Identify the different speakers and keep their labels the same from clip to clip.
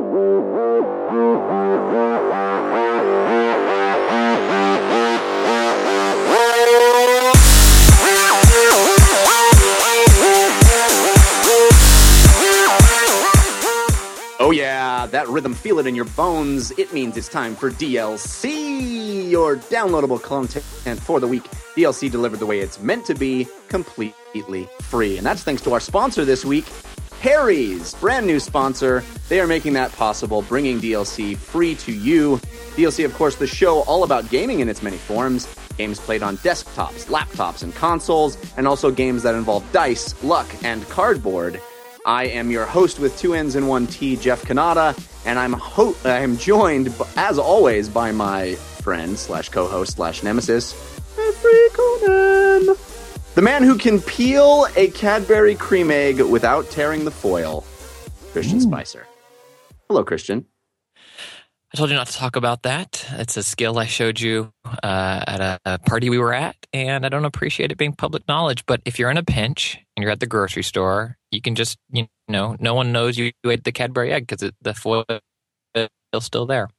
Speaker 1: Oh yeah, that rhythm, feel it in your bones. It means it's time for DLC, your downloadable content for the week. DLC delivered the way it's meant to be, completely free. And that's thanks to our sponsor this week, Harry's, brand new sponsor. They are making that possible, bringing DLC free to you. DLC, of course, the show all about gaming in its many forms. Games played on desktops, laptops, and consoles, and also games that involve dice, luck, and cardboard. I am your host with two N's and one T, Jeff Cannata, and I'm joined, as always, by my friend slash co-host slash nemesis, Jeffrey Conan, the man who can peel a Cadbury cream egg without tearing the foil, Christian Spicer. Hello, Christian.
Speaker 2: I told you not to talk about that. It's a skill I showed you at a party we were at, and I don't appreciate it being public knowledge. But if you're in a pinch and you're at the grocery store, you can just, no one knows you ate the Cadbury egg because the foil is still there.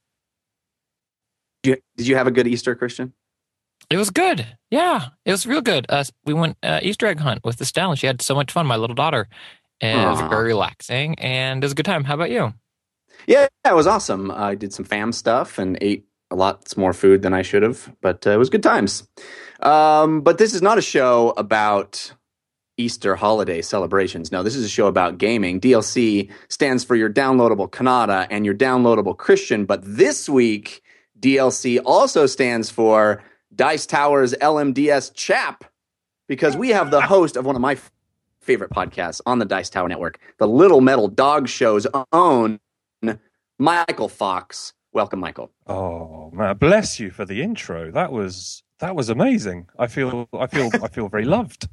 Speaker 1: Did you have a good Easter, Christian?
Speaker 2: It was good. Yeah, it was real good. We went Easter egg hunt with Estelle, and she had so much fun, my little daughter. And it was very relaxing, and it was a good time. How about you?
Speaker 1: Yeah, it was awesome. I did some fam stuff and ate a lot more food than I should have, but it was good times. But this is not a show about Easter holiday celebrations. No, this is a show about gaming. DLC stands for your downloadable Cannata and your downloadable Christian, but this week, DLC also stands for Dice Tower's LMDS Chap, because we have the host of one of my favorite podcasts on the Dice Tower Network, the Little Metal Dog Show's own Michael Fox. Welcome, Michael.
Speaker 3: Oh man, bless you for the intro. That was amazing. I feel very loved.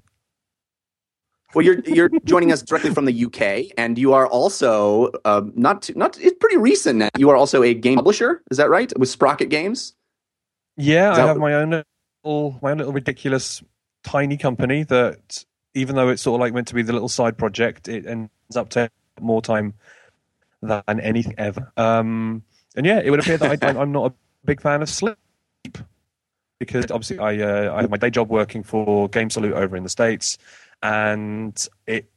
Speaker 1: Well, you're joining us directly from the UK, and you are also it's pretty recent now. You are also a game publisher. Is that right? With Sprocket Games.
Speaker 3: Yeah, I have my own little ridiculous tiny company that, even though it's sort of like meant to be the little side project, it ends up taking more time than anything ever. And yeah, it would appear that I'm not a big fan of sleep, because obviously I have my day job working for Game Salute over in the States, and it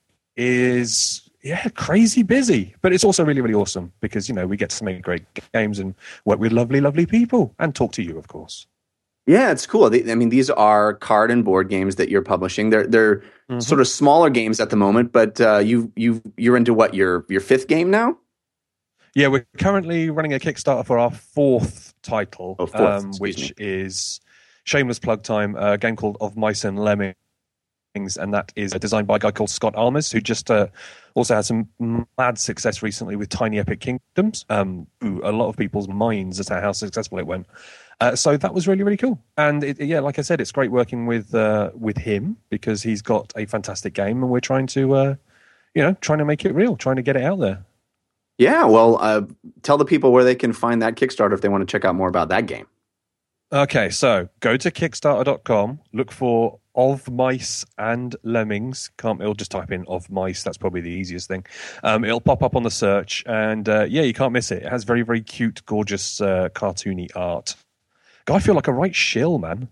Speaker 3: is crazy busy, but it's also really, really awesome because we get to make great games and work with lovely, lovely people and talk to you, of course.
Speaker 1: Yeah, it's cool. These are card and board games that you're publishing. They're sort of smaller games at the moment, but you're into what, your fifth game now?
Speaker 3: Yeah, we're currently running a Kickstarter for our fourth title, which is shameless plug time, a game called Of Mice and Lemmings, and that is designed by a guy called Scott Almes, who just also had some mad success recently with Tiny Epic Kingdoms. Blew a lot of people's minds as to how successful it went. So that was really, really cool. And like I said, it's great working with him because he's got a fantastic game, and we're trying to make it real, trying to get it out there.
Speaker 1: Yeah, well, tell the people where they can find that Kickstarter if they want to check out more about that game.
Speaker 3: Okay, so go to Kickstarter.com, look for Of Mice and Lemmings. It'll just type in Of Mice, that's probably the easiest thing. It'll pop up on the search, and you can't miss it. It has very, very cute, gorgeous, cartoony art. God, I feel like a right shill, man.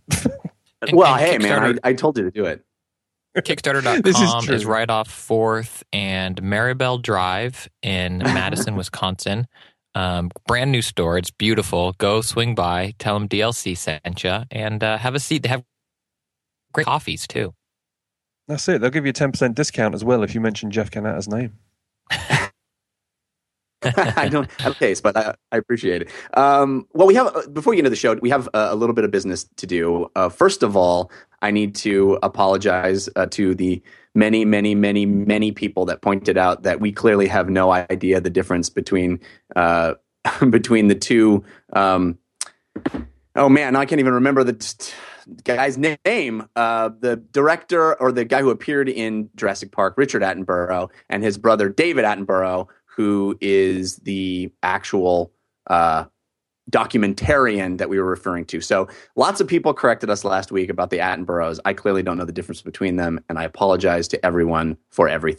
Speaker 1: Hey, man, I told you to do it.
Speaker 2: Kickstarter.com is right off 4th and Maribel Drive in Madison, Wisconsin. Brand new store. It's beautiful. Go swing by. Tell them DLC sent you, and have a seat. They have great coffees too.
Speaker 3: That's it. They'll give you a 10% discount as well if you mention Jeff Cannata's name.
Speaker 1: I don't have a case, but I appreciate it. Well, we have before we get into the show, we have a little bit of business to do. First of all, I need to apologize to the many, many, many, many people that pointed out that we clearly have no idea the difference between the two. Oh man, I can't even remember the guy's name. The director, or the guy who appeared in Jurassic Park, Richard Attenborough, and his brother David Attenborough, who is the actual documentarian that we were referring to. So lots of people corrected us last week about the Attenboroughs. I clearly don't know the difference between them, and I apologize to everyone for everything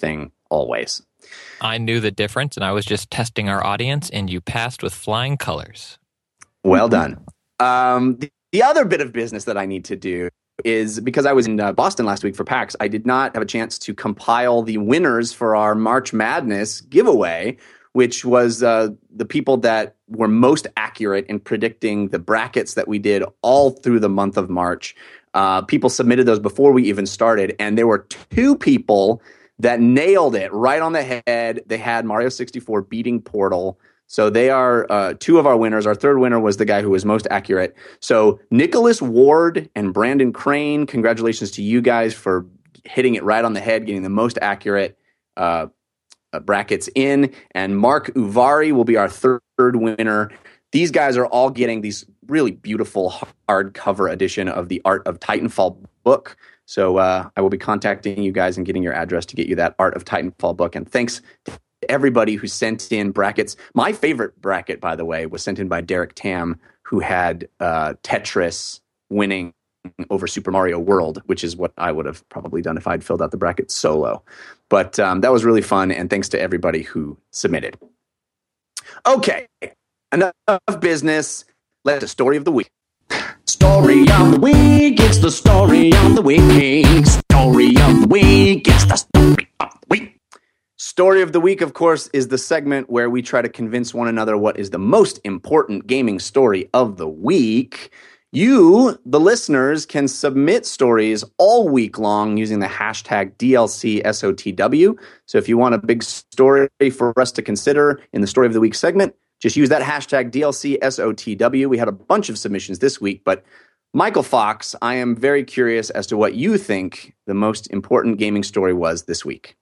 Speaker 1: always.
Speaker 2: I knew the difference, and I was just testing our audience, and you passed with flying colors.
Speaker 1: Well done. The other bit of business that I need to do is, because I was in Boston last week for PAX, I did not have a chance to compile the winners for our March Madness giveaway, which was the people that were most accurate in predicting the brackets that we did all through the month of March. People submitted those before we even started, and there were 2 people that nailed it right on the head. They had Mario 64 beating Portal. So they are 2 of our winners. Our third winner was the guy who was most accurate. So Nicholas Ward and Brandon Crane, congratulations to you guys for hitting it right on the head, getting the most accurate brackets in. And Mark Uvari will be our third winner. These guys are all getting these really beautiful hardcover edition of the Art of Titanfall book. So I will be contacting you guys and getting your address to get you that Art of Titanfall book. And thanks to everybody who sent in brackets. My favorite bracket, by the way, was sent in by Derek Tam, who had Tetris winning over Super Mario World, which is what I would have probably done if I'd filled out the bracket solo. But that was really fun, and thanks to everybody who submitted. Okay, enough business. Let's the story of the week. Story of the week, it's the story of the week. Story of the week, it's the story of the week. Story of the week, of course, is the segment where we try to convince one another what is the most important gaming story of the week. You, the listeners, can submit stories all week long using the hashtag DLCSOTW. So if you want a big story for us to consider in the Story of the Week segment, just use that hashtag DLCSOTW. We had a bunch of submissions this week, but Michael Fox, I am very curious as to what you think the most important gaming story was this week.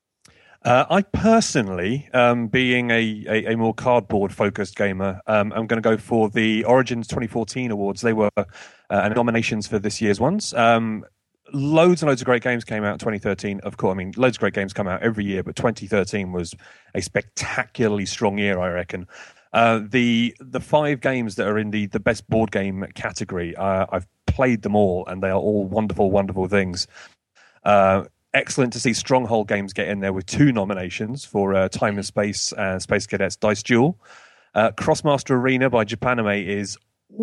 Speaker 3: I personally, being a more cardboard-focused gamer, I'm going to go for the Origins 2014 awards. They were nominations for this year's ones. Loads and loads of great games came out in 2013. Of course, I mean, loads of great games come out every year, but 2013 was a spectacularly strong year, I reckon. The 5 games that are in the best board game category, I've played them all, and they are all wonderful, wonderful things. Excellent to see Stronghold Games get in there with 2 nominations for Time and Space and Space Cadets Dice Duel. Crossmaster Arena by Japanime is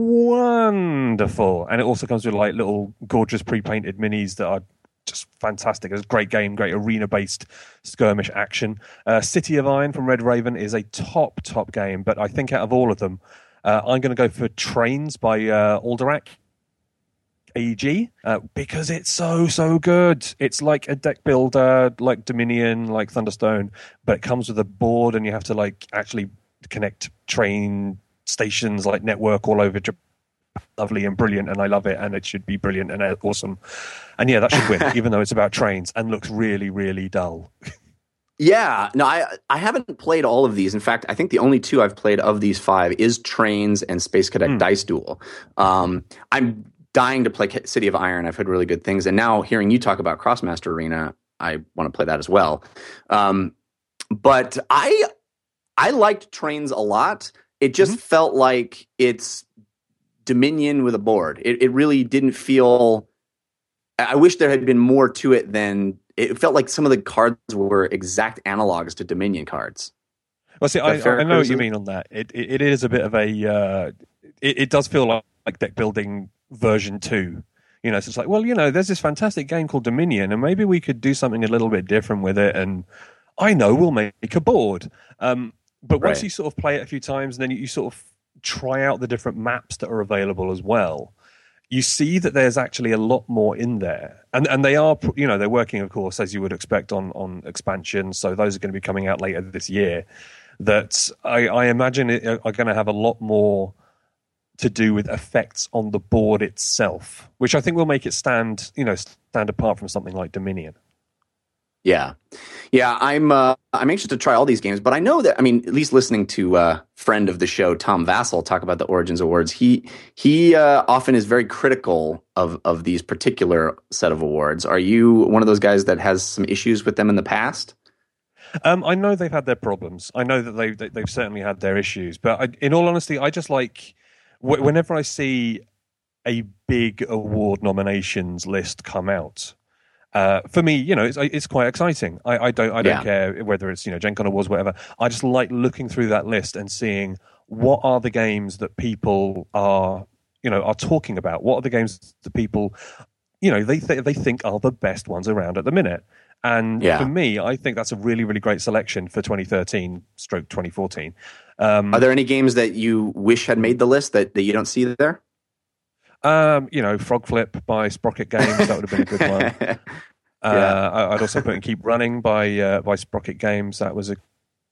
Speaker 3: wonderful, and it also comes with like little gorgeous pre-painted minis that are just fantastic. It's a great game, great arena-based skirmish action. City of Iron from Red Raven is a top game, but I think out of all of them, I'm going to go for Trains by Alderac AEG, because it's so good. It's like a deck builder, like Dominion, like Thunderstone, but it comes with a board, and you have to like actually connect train stations, like network all over Japan. Lovely and brilliant, and I love it, and it should be brilliant and awesome. And yeah, that should win, even though it's about trains and looks really, really dull.
Speaker 1: Yeah, no, I haven't played all of these. In fact, I think the only 2 I've played of these 5 is Trains and Space Cadet Dice Duel. I'm dying to play City of Iron. I've heard really good things. And now hearing you talk about Crossmaster Arena, I want to play that as well. But I liked Trains a lot. It just felt like it's Dominion with a board. It really didn't feel... I wish there had been more to it than... It felt like some of the cards were exact analogs to Dominion cards.
Speaker 3: Well, see, I know what you mean on that. It is a bit of a... It does feel like deck building version 2, so it's like, well, there's this fantastic game called Dominion, and maybe we could do something a little bit different with it, and I know we'll make a board. But once you sort of play it a few times, and then you sort of try out the different maps that are available as well, you see that there's actually a lot more in there, and they are, they're working, of course, as you would expect, on expansion. So those are going to be coming out later this year. That I imagine are going to have a lot more to do with effects on the board itself, which I think will make it stand apart from something like Dominion.
Speaker 1: Yeah. I'm anxious to try all these games, but I know that, at least listening to friend of the show Tom Vassell talk about the Origins Awards, he often is very critical of these particular set of awards. Are you one of those guys that has some issues with them in the past?
Speaker 3: I know they've had their problems. I know that they've certainly had their issues, but in all honesty, I just like whenever I see a big award nominations list come out, For me, it's quite exciting. I don't care whether it's Gen Con Awards, whatever. I just like looking through that list and seeing what are the games that people are talking about. What are the games that people they think are the best ones around at the minute. And for me, I think that's a really, really great selection for 2013/2014.
Speaker 1: Are there any games that you wish had made the list that you don't see there?
Speaker 3: Frog Flip by Sprocket Games, that would have been a good one. I'd also put in Keep Running by Sprocket Games. That was a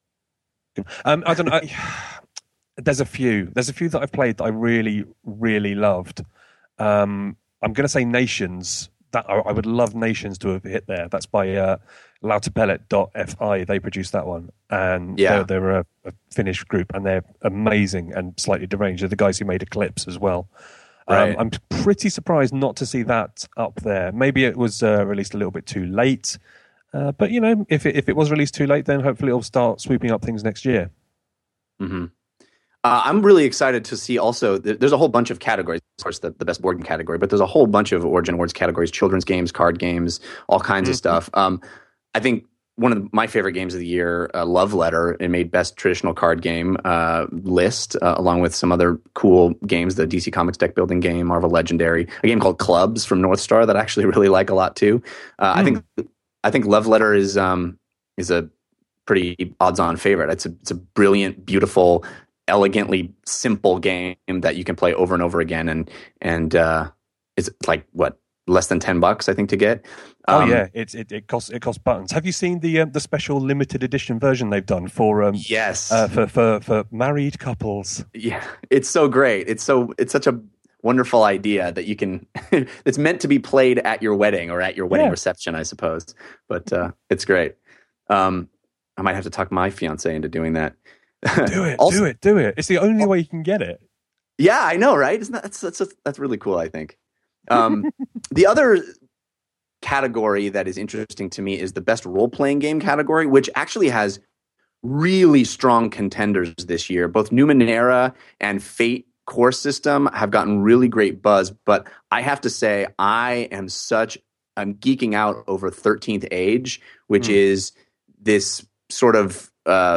Speaker 3: I don't know. There's a few that I've played that I really, really loved. I'm going to say Nations. That I would love Nations to have hit there. That's by Lautapellet.fi. They produced that one, and they're a Finnish group, and they're amazing and slightly deranged. They're the guys who made Eclipse as well. Right. I'm pretty surprised not to see that up there. Maybe it was released a little bit too late, but if it was released too late, then hopefully it'll start swooping up things next year.
Speaker 1: Mm-hmm. I'm really excited to see also, there's a whole bunch of categories, of course, the best board game category, but there's a whole bunch of Origin Awards categories, children's games, card games, all kinds of stuff. I think one of my favorite games of the year, Love Letter, it made best traditional card game list, along with some other cool games, the DC Comics deck building game, Marvel Legendary, a game called Clubs from North Star that I actually really like a lot too. I think Love Letter is a pretty odds-on favorite. It's a brilliant, beautiful, elegantly simple game that you can play over and over again, and it's like less than $10 I think to get.
Speaker 3: It costs buttons. Have you seen the special limited edition version they've done for
Speaker 1: yes
Speaker 3: for married couples?
Speaker 1: Yeah, it's so great. It's such a wonderful idea that you can it's meant to be played at your wedding or at your wedding reception, I suppose. But it's great. I might have to talk my fiance into doing that.
Speaker 3: Do it. It's the only way you can get it.
Speaker 1: Yeah, I know, right? That's really cool, I think. The other category that is interesting to me is the best role-playing game category, which actually has really strong contenders this year. Both Numenera and Fate Core System have gotten really great buzz, but I have to say I'm geeking out over 13th Age, which is this sort of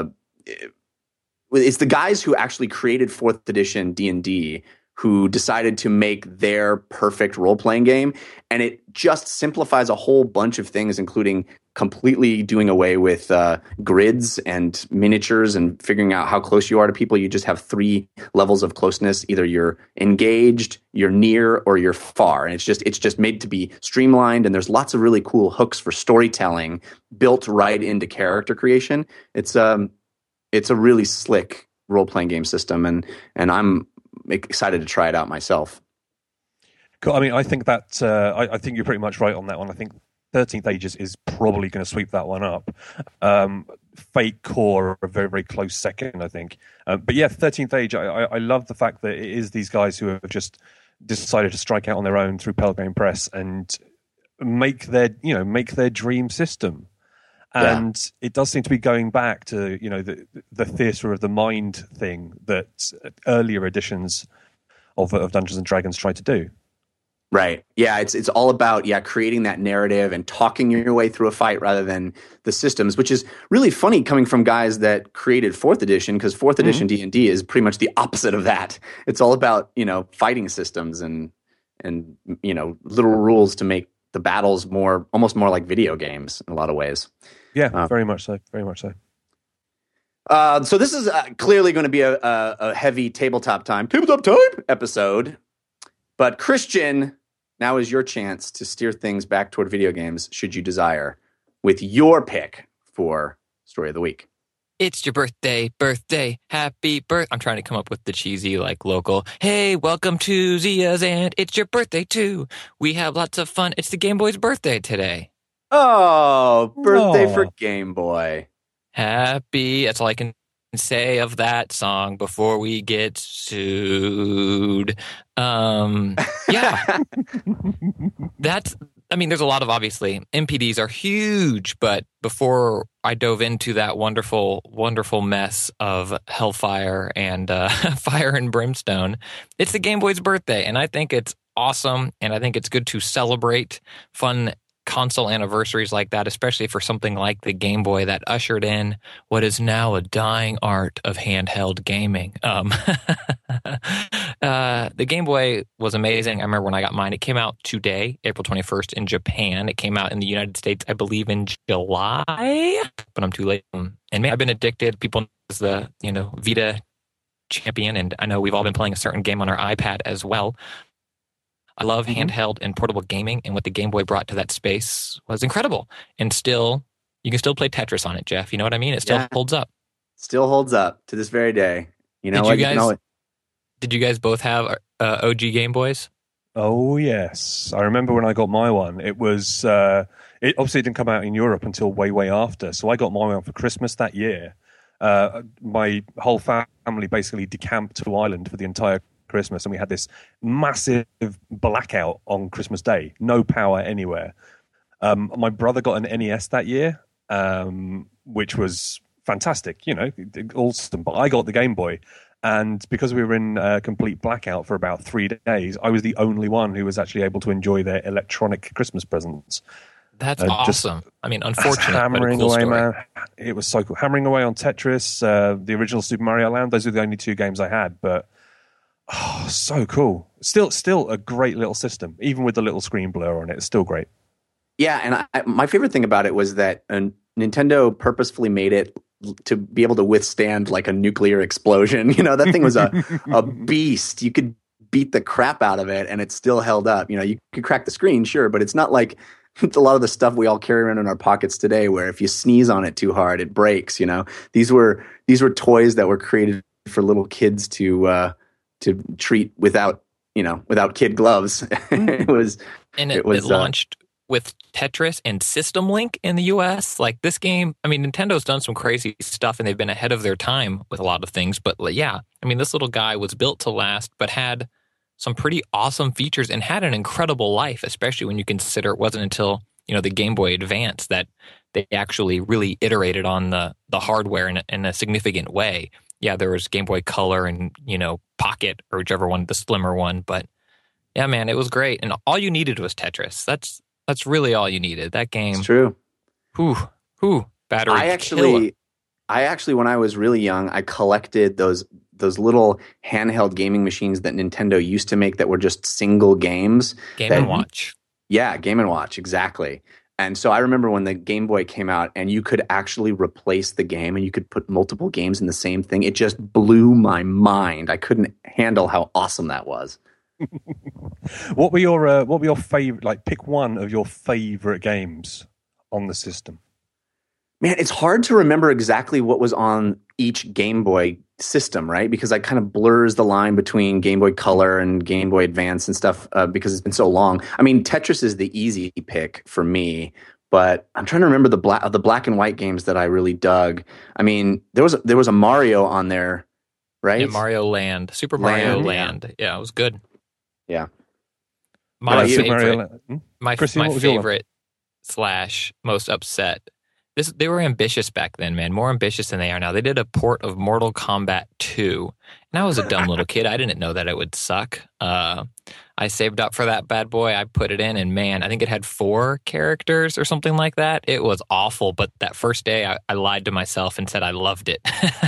Speaker 1: it's the guys who actually created 4th edition D&D who decided to make their perfect role-playing game, and it just simplifies a whole bunch of things, including completely doing away with grids and miniatures and figuring out how close you are to people. You just have 3 levels of closeness. Either you're engaged, you're near, or you're far. And it's just made to be streamlined, and there's lots of really cool hooks for storytelling built right into character creation. It's a really slick role-playing game system, and I'm excited to try it out myself.
Speaker 3: Cool. I mean, I think that I think you're pretty much right on that one. I think 13th Age is probably going to sweep that one up. Fate Core are a very, very close second, I think. But yeah, 13th Age, I love the fact that it is these guys who have just decided to strike out on their own through Pelgrane Press and make their dream system. And it does seem to be going back to the theatre of the mind thing that earlier editions of Dungeons and Dragons tried to do.
Speaker 1: Right. Yeah, it's all about creating that narrative and talking your way through a fight rather than the systems, which is really funny coming from guys that created 4th edition, because 4th edition D&D is pretty much the opposite of that. It's all about fighting systems and little rules to make the battles almost more like video games in a lot of ways.
Speaker 3: Yeah, very much so. Very much so.
Speaker 1: So this is clearly going to be a heavy tabletop time episode. But Christian, now is your chance to steer things back toward video games, should you desire, with your pick for Story of the Week.
Speaker 2: It's your birthday, happy birthday. I'm trying to come up with the cheesy, local, hey, welcome to Zia's and it's your birthday too. We have lots of fun. It's the Game Boy's birthday today.
Speaker 1: Oh, birthday for Game Boy.
Speaker 2: Happy. That's all I can say of that song before we get sued. Yeah. There's a lot of, obviously, MPDs are huge, but before I dove into that wonderful, wonderful mess of Hellfire and Fire and Brimstone, it's the Game Boy's birthday, and I think it's awesome, and I think it's good to celebrate fun console anniversaries like that, especially for something like the Game Boy that ushered in what is now a dying art of handheld gaming. The Game Boy was amazing. I remember when I got mine. It came out today, April 21st in Japan. It came out in the United States, I believe, in July, but I'm too late. And man, I've been addicted. People know as the Vita champion, and I know we've all been playing a certain game on our iPad as well. I love handheld and portable gaming, and what the Game Boy brought to that space was incredible. And you can still play Tetris on it, Jeff. You know what I mean? It still holds up.
Speaker 1: Still holds up to this very day.
Speaker 2: Did you guys both have OG Game Boys?
Speaker 3: Oh, yes. I remember when I got my one. It was it obviously didn't come out in Europe until way, way after. So I got my one for Christmas that year. My whole family basically decamped to Ireland for the entire Christmas, and we had this massive blackout on Christmas Day. No power anywhere. My brother got an NES that year, which was fantastic, awesome. But I got the Game Boy, and because we were in complete blackout for about 3 days, I was the only one who was actually able to enjoy their electronic Christmas presents.
Speaker 2: That's awesome. Unfortunate,
Speaker 3: hammering
Speaker 2: but a cool
Speaker 3: away,
Speaker 2: story.
Speaker 3: man. It was so cool. Hammering away on Tetris, the original Super Mario Land. Those were the only 2 games I had, but so cool. Still a great little system, even with the little screen blur on it. It's still great.
Speaker 1: Yeah, and my favorite thing about it was that Nintendo purposefully made it to be able to withstand like a nuclear explosion. That thing was a beast. You could beat the crap out of it, and it still held up. You could crack the screen, sure, but it's not like a lot of the stuff we all carry around in our pockets today, where if you sneeze on it too hard, it breaks. These were toys that were created for little kids to treat without kid gloves. It
Speaker 2: launched with Tetris and System Link in the US. Like this game, Nintendo's done some crazy stuff and they've been ahead of their time with a lot of things. But yeah, this little guy was built to last, but had some pretty awesome features and had an incredible life, especially when you consider it wasn't until, the Game Boy Advance that they actually really iterated on the hardware in a significant way. Yeah, there was Game Boy Color and, Pocket, or whichever one, the slimmer one. But yeah, man, it was great. And all you needed was Tetris. That's really all you needed. That game.
Speaker 1: It's true.
Speaker 2: Battery.
Speaker 1: I actually, when I was really young, I collected those little handheld gaming machines that Nintendo used to make that were just single games.
Speaker 2: Game & Watch.
Speaker 1: Yeah, Game & Watch, exactly. And so I remember when the Game Boy came out and you could actually replace the game and you could put multiple games in the same thing. It just blew my mind. I couldn't handle how awesome that was.
Speaker 3: What were your favorite? Like, pick one of your favorite games on the system.
Speaker 1: Man, it's hard to remember exactly what was on each Game Boy system, right? Because it kind of blurs the line between Game Boy Color and Game Boy Advance and stuff because it's been so long. Tetris is the easy pick for me, but I'm trying to remember the black and white games that I really dug. There was a Mario on there, right?
Speaker 2: Yeah, Mario Land, Super Mario Land. Yeah, it was good.
Speaker 1: Yeah.
Speaker 2: My favorite / most upset. They were ambitious back then, man. More ambitious than they are now. They did a port of Mortal Kombat 2. And I was a dumb little kid. I didn't know that it would suck. I saved up for that bad boy. I put it in, and man, I think it had 4 characters or something like that. It was awful. But that first day, I lied to myself and said I loved it.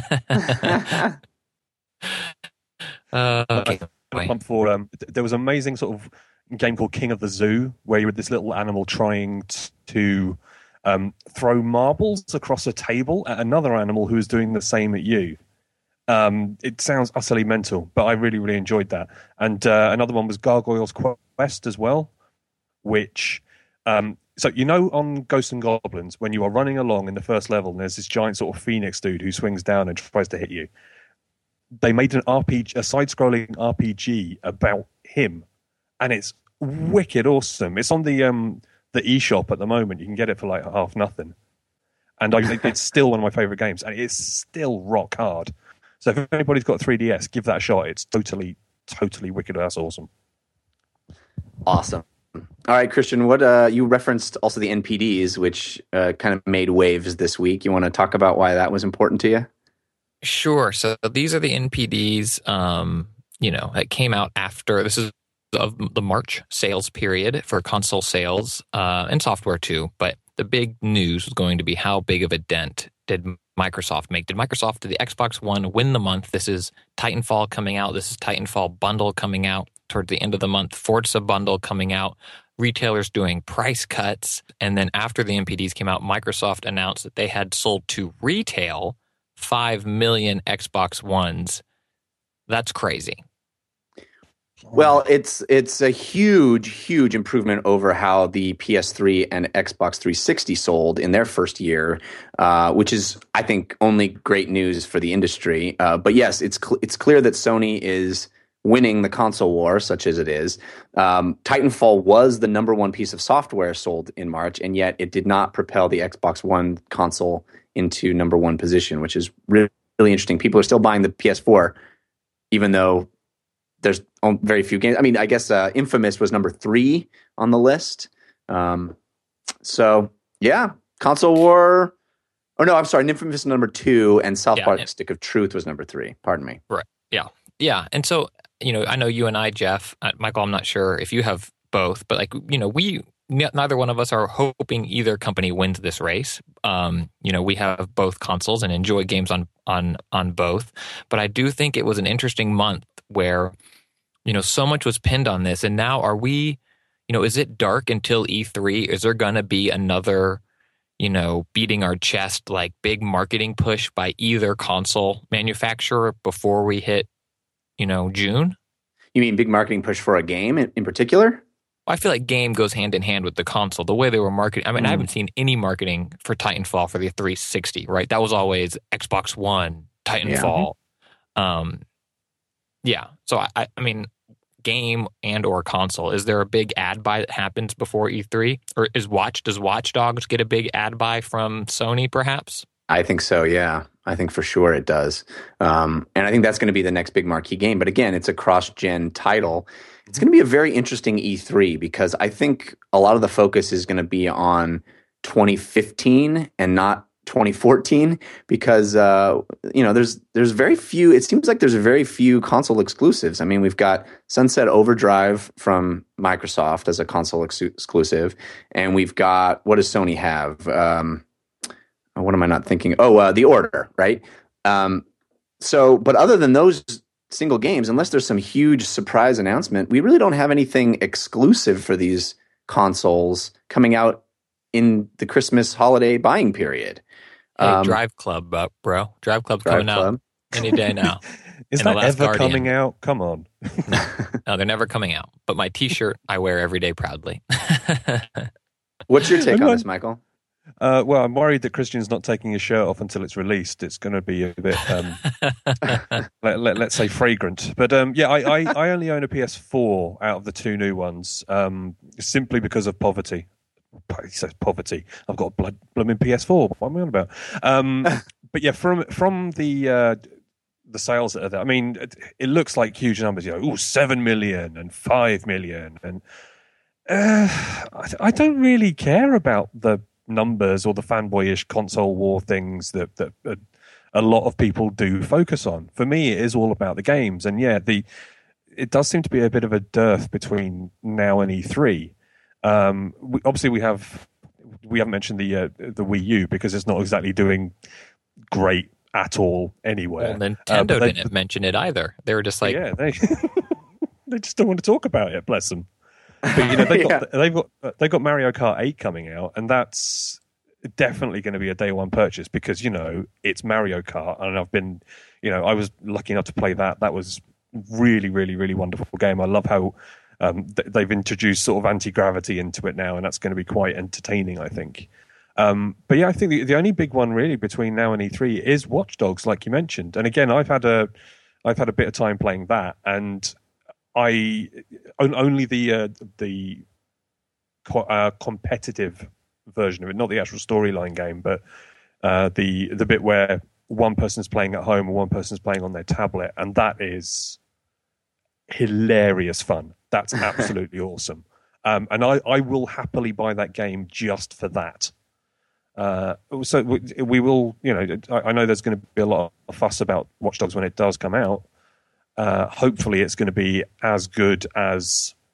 Speaker 2: Okay.
Speaker 3: There was an amazing sort of game called King of the Zoo, where you were this little animal trying to throw marbles across a table at another animal who was doing the same at you. It sounds utterly mental, but I really, really enjoyed that. And another one was Gargoyle's Quest as well, which... so, on Ghosts and Goblins, when you are running along in the first level, and there's this giant sort of phoenix dude who swings down and tries to hit you. They made a side-scrolling RPG about him, and it's wicked awesome. It's on the eShop at the moment. You can get it for like half nothing, and it's still one of my favorite games, and it's still rock hard. So if anybody's got 3DS, give that a shot. It's totally wicked. That's awesome.
Speaker 1: Awesome. All right, Christian, what you referenced also the NPDs, which kind of made waves this week. You want to talk about why that was important to you?
Speaker 2: Sure. So these are the NPDs, that came out after. This is of the March sales period for console sales and software too. But the big news was going to be how big of a dent did Microsoft make? Did Microsoft, did the Xbox One win the month? This is Titanfall coming out. This is Titanfall bundle coming out towards the end of the month. Forza bundle coming out. Retailers doing price cuts. And then after the NPDs came out, Microsoft announced that they had sold to retail 5 million Xbox Ones. That's crazy.
Speaker 1: Well, it's a huge improvement over how the PS3 and Xbox 360 sold in their first year, which is, I think, only great news for the industry. But yes, it's clear that Sony is winning the console war, such as it is. Titanfall was the number one piece of software sold in March, and yet it did not propel the Xbox One console into number one position, which is really, really interesting. People are still buying the PS4, even though there's very few games. I mean, I guess Infamous was number 3 on the list. So, yeah, console war. Oh, no, I'm sorry. Infamous number 2 and South Park Stick of Truth was number 3. Pardon me.
Speaker 2: Right. Yeah. Yeah. And so, I know you and I, Jeff, Michael, I'm not sure if you have both, but neither one of us are hoping either company wins this race. We have both consoles and enjoy games on both. But I do think it was an interesting month where, so much was pinned on this. And now are we, is it dark until E3? Is there going to be another, beating our chest, like big marketing push by either console manufacturer before we hit, June?
Speaker 1: You mean big marketing push for a game in particular?
Speaker 2: I feel like game goes hand in hand with the console. The way they were marketing, I haven't seen any marketing for Titanfall for the 360, right? That was always Xbox One, Titanfall. Yeah. So, I mean, game and or console, is there a big ad buy that happens before E3? Or does Watch Dogs get a big ad buy from Sony, perhaps?
Speaker 1: I think so, yeah. I think for sure it does. And I think that's going to be the next big marquee game. But again, it's a cross-gen title. It's going to be a very interesting E3 because I think a lot of the focus is going to be on 2015 and not 2014 because there's very few. It seems like there's very few console exclusives. I mean, we've got Sunset Overdrive from Microsoft as a console exclusive, and we've got, what does Sony have? What am I not thinking? The Order, right? But other than those single games, unless there's some huge surprise announcement, we really don't have anything exclusive for these consoles coming out in the Christmas holiday buying period.
Speaker 2: Hey, Drive Club, bro. Drive Club's coming out any day now.
Speaker 3: Is that ever coming out? Come on.
Speaker 2: No, they're never coming out. But my T-shirt I wear every day proudly.
Speaker 1: What's your take on this, Michael?
Speaker 3: Well, I'm worried that Christian's not taking his shirt off until it's released. It's going to be a bit, let's say, fragrant. But I only own a PS4 out of the 2 new ones, simply because of poverty. He says poverty. I've got a blooming PS4. What am I on about? But yeah, from the sales that are there, I mean, it looks like huge numbers. 7 million and 5 million, and I don't really care about the numbers or the fanboyish console war things that a lot of people do focus on. For me, it is all about the games, and it does seem to be a bit of a dearth between now and E3. We haven't mentioned the Wii U because it's not exactly doing great at all anywhere.
Speaker 2: Well, Nintendo didn't mention it either. They were just like,
Speaker 3: yeah, they just don't want to talk about it. Bless them. But they've got Mario Kart 8 coming out, and that's definitely going to be a day one purchase because it's Mario Kart, and I've been, I was lucky enough to play that. That was really, really, really wonderful game. I love how they've introduced sort of anti-gravity into it now, and that's going to be quite entertaining, I think. But yeah, I think the only big one really between now and E3 is Watch Dogs, like you mentioned. And again, I've had a bit of time playing that, and I only the competitive version of it, not the actual storyline game, but the bit where one person's playing at home and one person's playing on their tablet, and that is hilarious fun. That's absolutely awesome. And I will happily buy that game just for that. So we will, I know there's going to be a lot of fuss about Watch Dogs when it does come out. Hopefully it's going to be as good as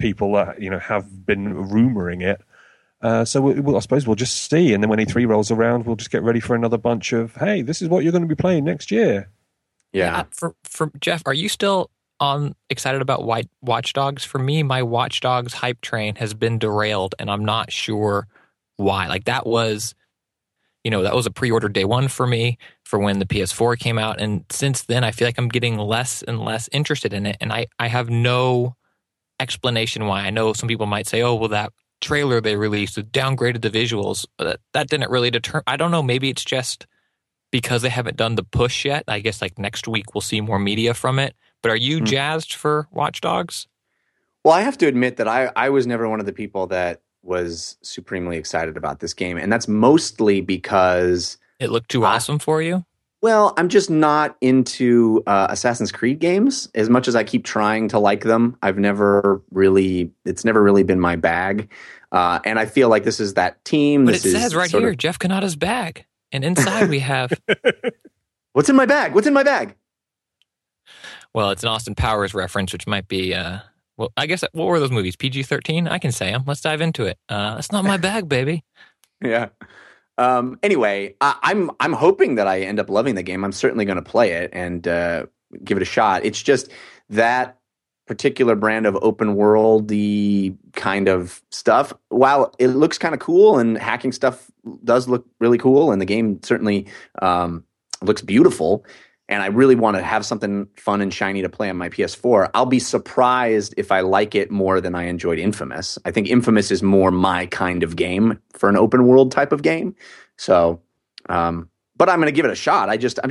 Speaker 3: people that have been rumoring it. So I suppose we'll just see, and then when E3 rolls around, we'll just get ready for another bunch of, hey, this is what you're going to be playing next year.
Speaker 2: Yeah. For Jeff, are you still excited about Watch Dogs? For me, my Watch Dogs hype train has been derailed, and I'm not sure why. Like that was a pre-order day one for me for when the PS4 came out, and since then I feel like I'm getting less and less interested in it, and I have no explanation why. I know some people might say, oh, well, that trailer they released downgraded the visuals. That didn't really deter. I don't know. Maybe it's just because they haven't done the push yet. I guess like next week we'll see more media from it. But are you jazzed for Watch Dogs?
Speaker 1: Well, I have to admit that I was never one of the people that was supremely excited about this game, and that's mostly because
Speaker 2: it looked too awesome for you.
Speaker 1: Well, I'm just not into Assassin's Creed games as much as I keep trying to like them. It's never really been my bag. And I feel like this is that team.
Speaker 2: But it says right here, Jeff Kanata's bag. And inside we have...
Speaker 1: What's in my bag? What's in my bag?
Speaker 2: Well, it's an Austin Powers reference, which might be... well, I guess, what were those movies? PG-13? I can say them. Let's dive into it. That's not my bag, baby.
Speaker 1: Yeah. Anyway, I'm hoping that I end up loving the game. I'm certainly going to play it and give it a shot. It's just that particular brand of open world-y kind of stuff. While it looks kind of cool and hacking stuff does look really cool, and the game certainly looks beautiful, and I really want to have something fun and shiny to play on my PS4, I'll be surprised if I like it more than I enjoyed Infamous. I think Infamous is more my kind of game for an open world type of game. So, but I'm going to give it a shot.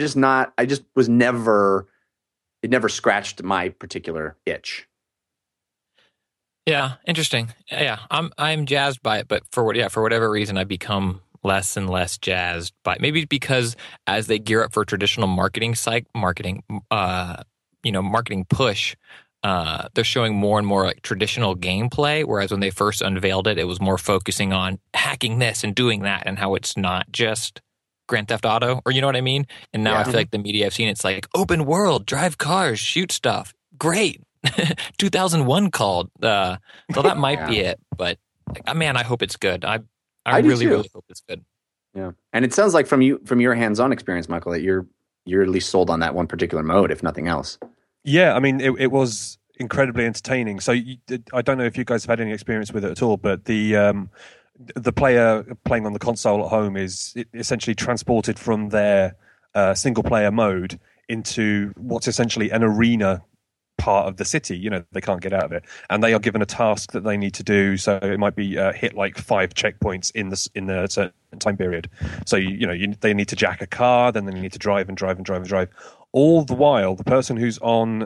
Speaker 1: It never scratched my particular itch.
Speaker 2: Yeah, interesting. Yeah, I'm jazzed by it, but for whatever reason, I become less and less jazzed by it. Maybe because as they gear up for traditional marketing push, they're showing more and more like traditional gameplay. Whereas when they first unveiled it, it was more focusing on hacking this and doing that, and how it's not just Grand Theft Auto, or you know what I mean? And now I feel like the media I've seen, it's like open world, drive cars, shoot stuff. Great. 2001 called. So that might be it. But man, I hope it's good. I really hope it's good.
Speaker 1: Yeah. And it sounds like from your hands-on experience, Michael, that you're at least sold on that one particular mode, if nothing else.
Speaker 3: Yeah, I mean, it was incredibly entertaining. So I don't know if you guys have had any experience with it at all, but the player playing on the console at home is essentially transported from their single-player mode into what's essentially an arena part of the city. They can't get out of it, and they are given a task that they need to do. So it might be hit like 5 checkpoints in the certain time period. So they need to jack a car, then they need to drive. All the while, the person who's on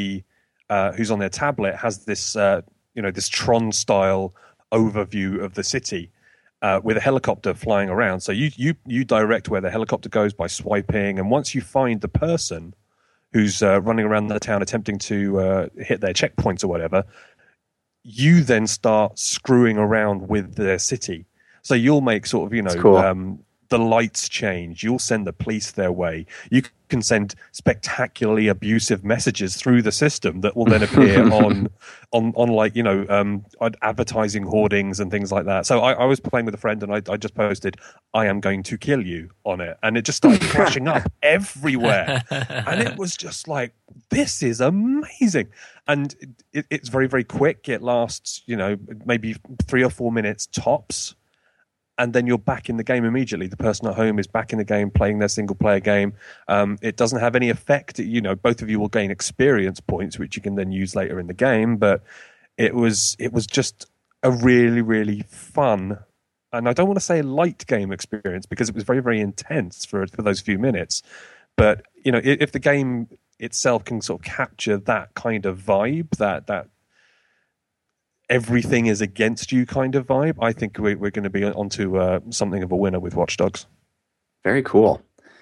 Speaker 3: their tablet has this this Tron style overview of the city with a helicopter flying around. So you direct where the helicopter goes by swiping, and once you find the person who's running around the town attempting to hit their checkpoints or whatever, you then start screwing around with their city. So you'll make sort of, cool. The lights change. You'll send the police their way. You can send spectacularly abusive messages through the system that will then appear on like, advertising hoardings and things like that. So I was playing with a friend, and I just posted, "I am going to kill you" on it. And it just started flashing up everywhere. And it was just like, this is amazing. And it's very, very quick. It lasts, maybe 3 or 4 minutes tops. And then you're back in the game immediately. The person at home is back in the game playing their single-player game. It doesn't have any effect. Both of you will gain experience points, which you can then use later in the game. But it was just a really, really fun, and I don't want to say light game experience because it was very, very intense for those few minutes. But if the game itself can sort of capture that kind of vibe, that everything is against you kind of vibe, I think we're going to be onto something of a winner with Watch Dogs.
Speaker 1: Very cool.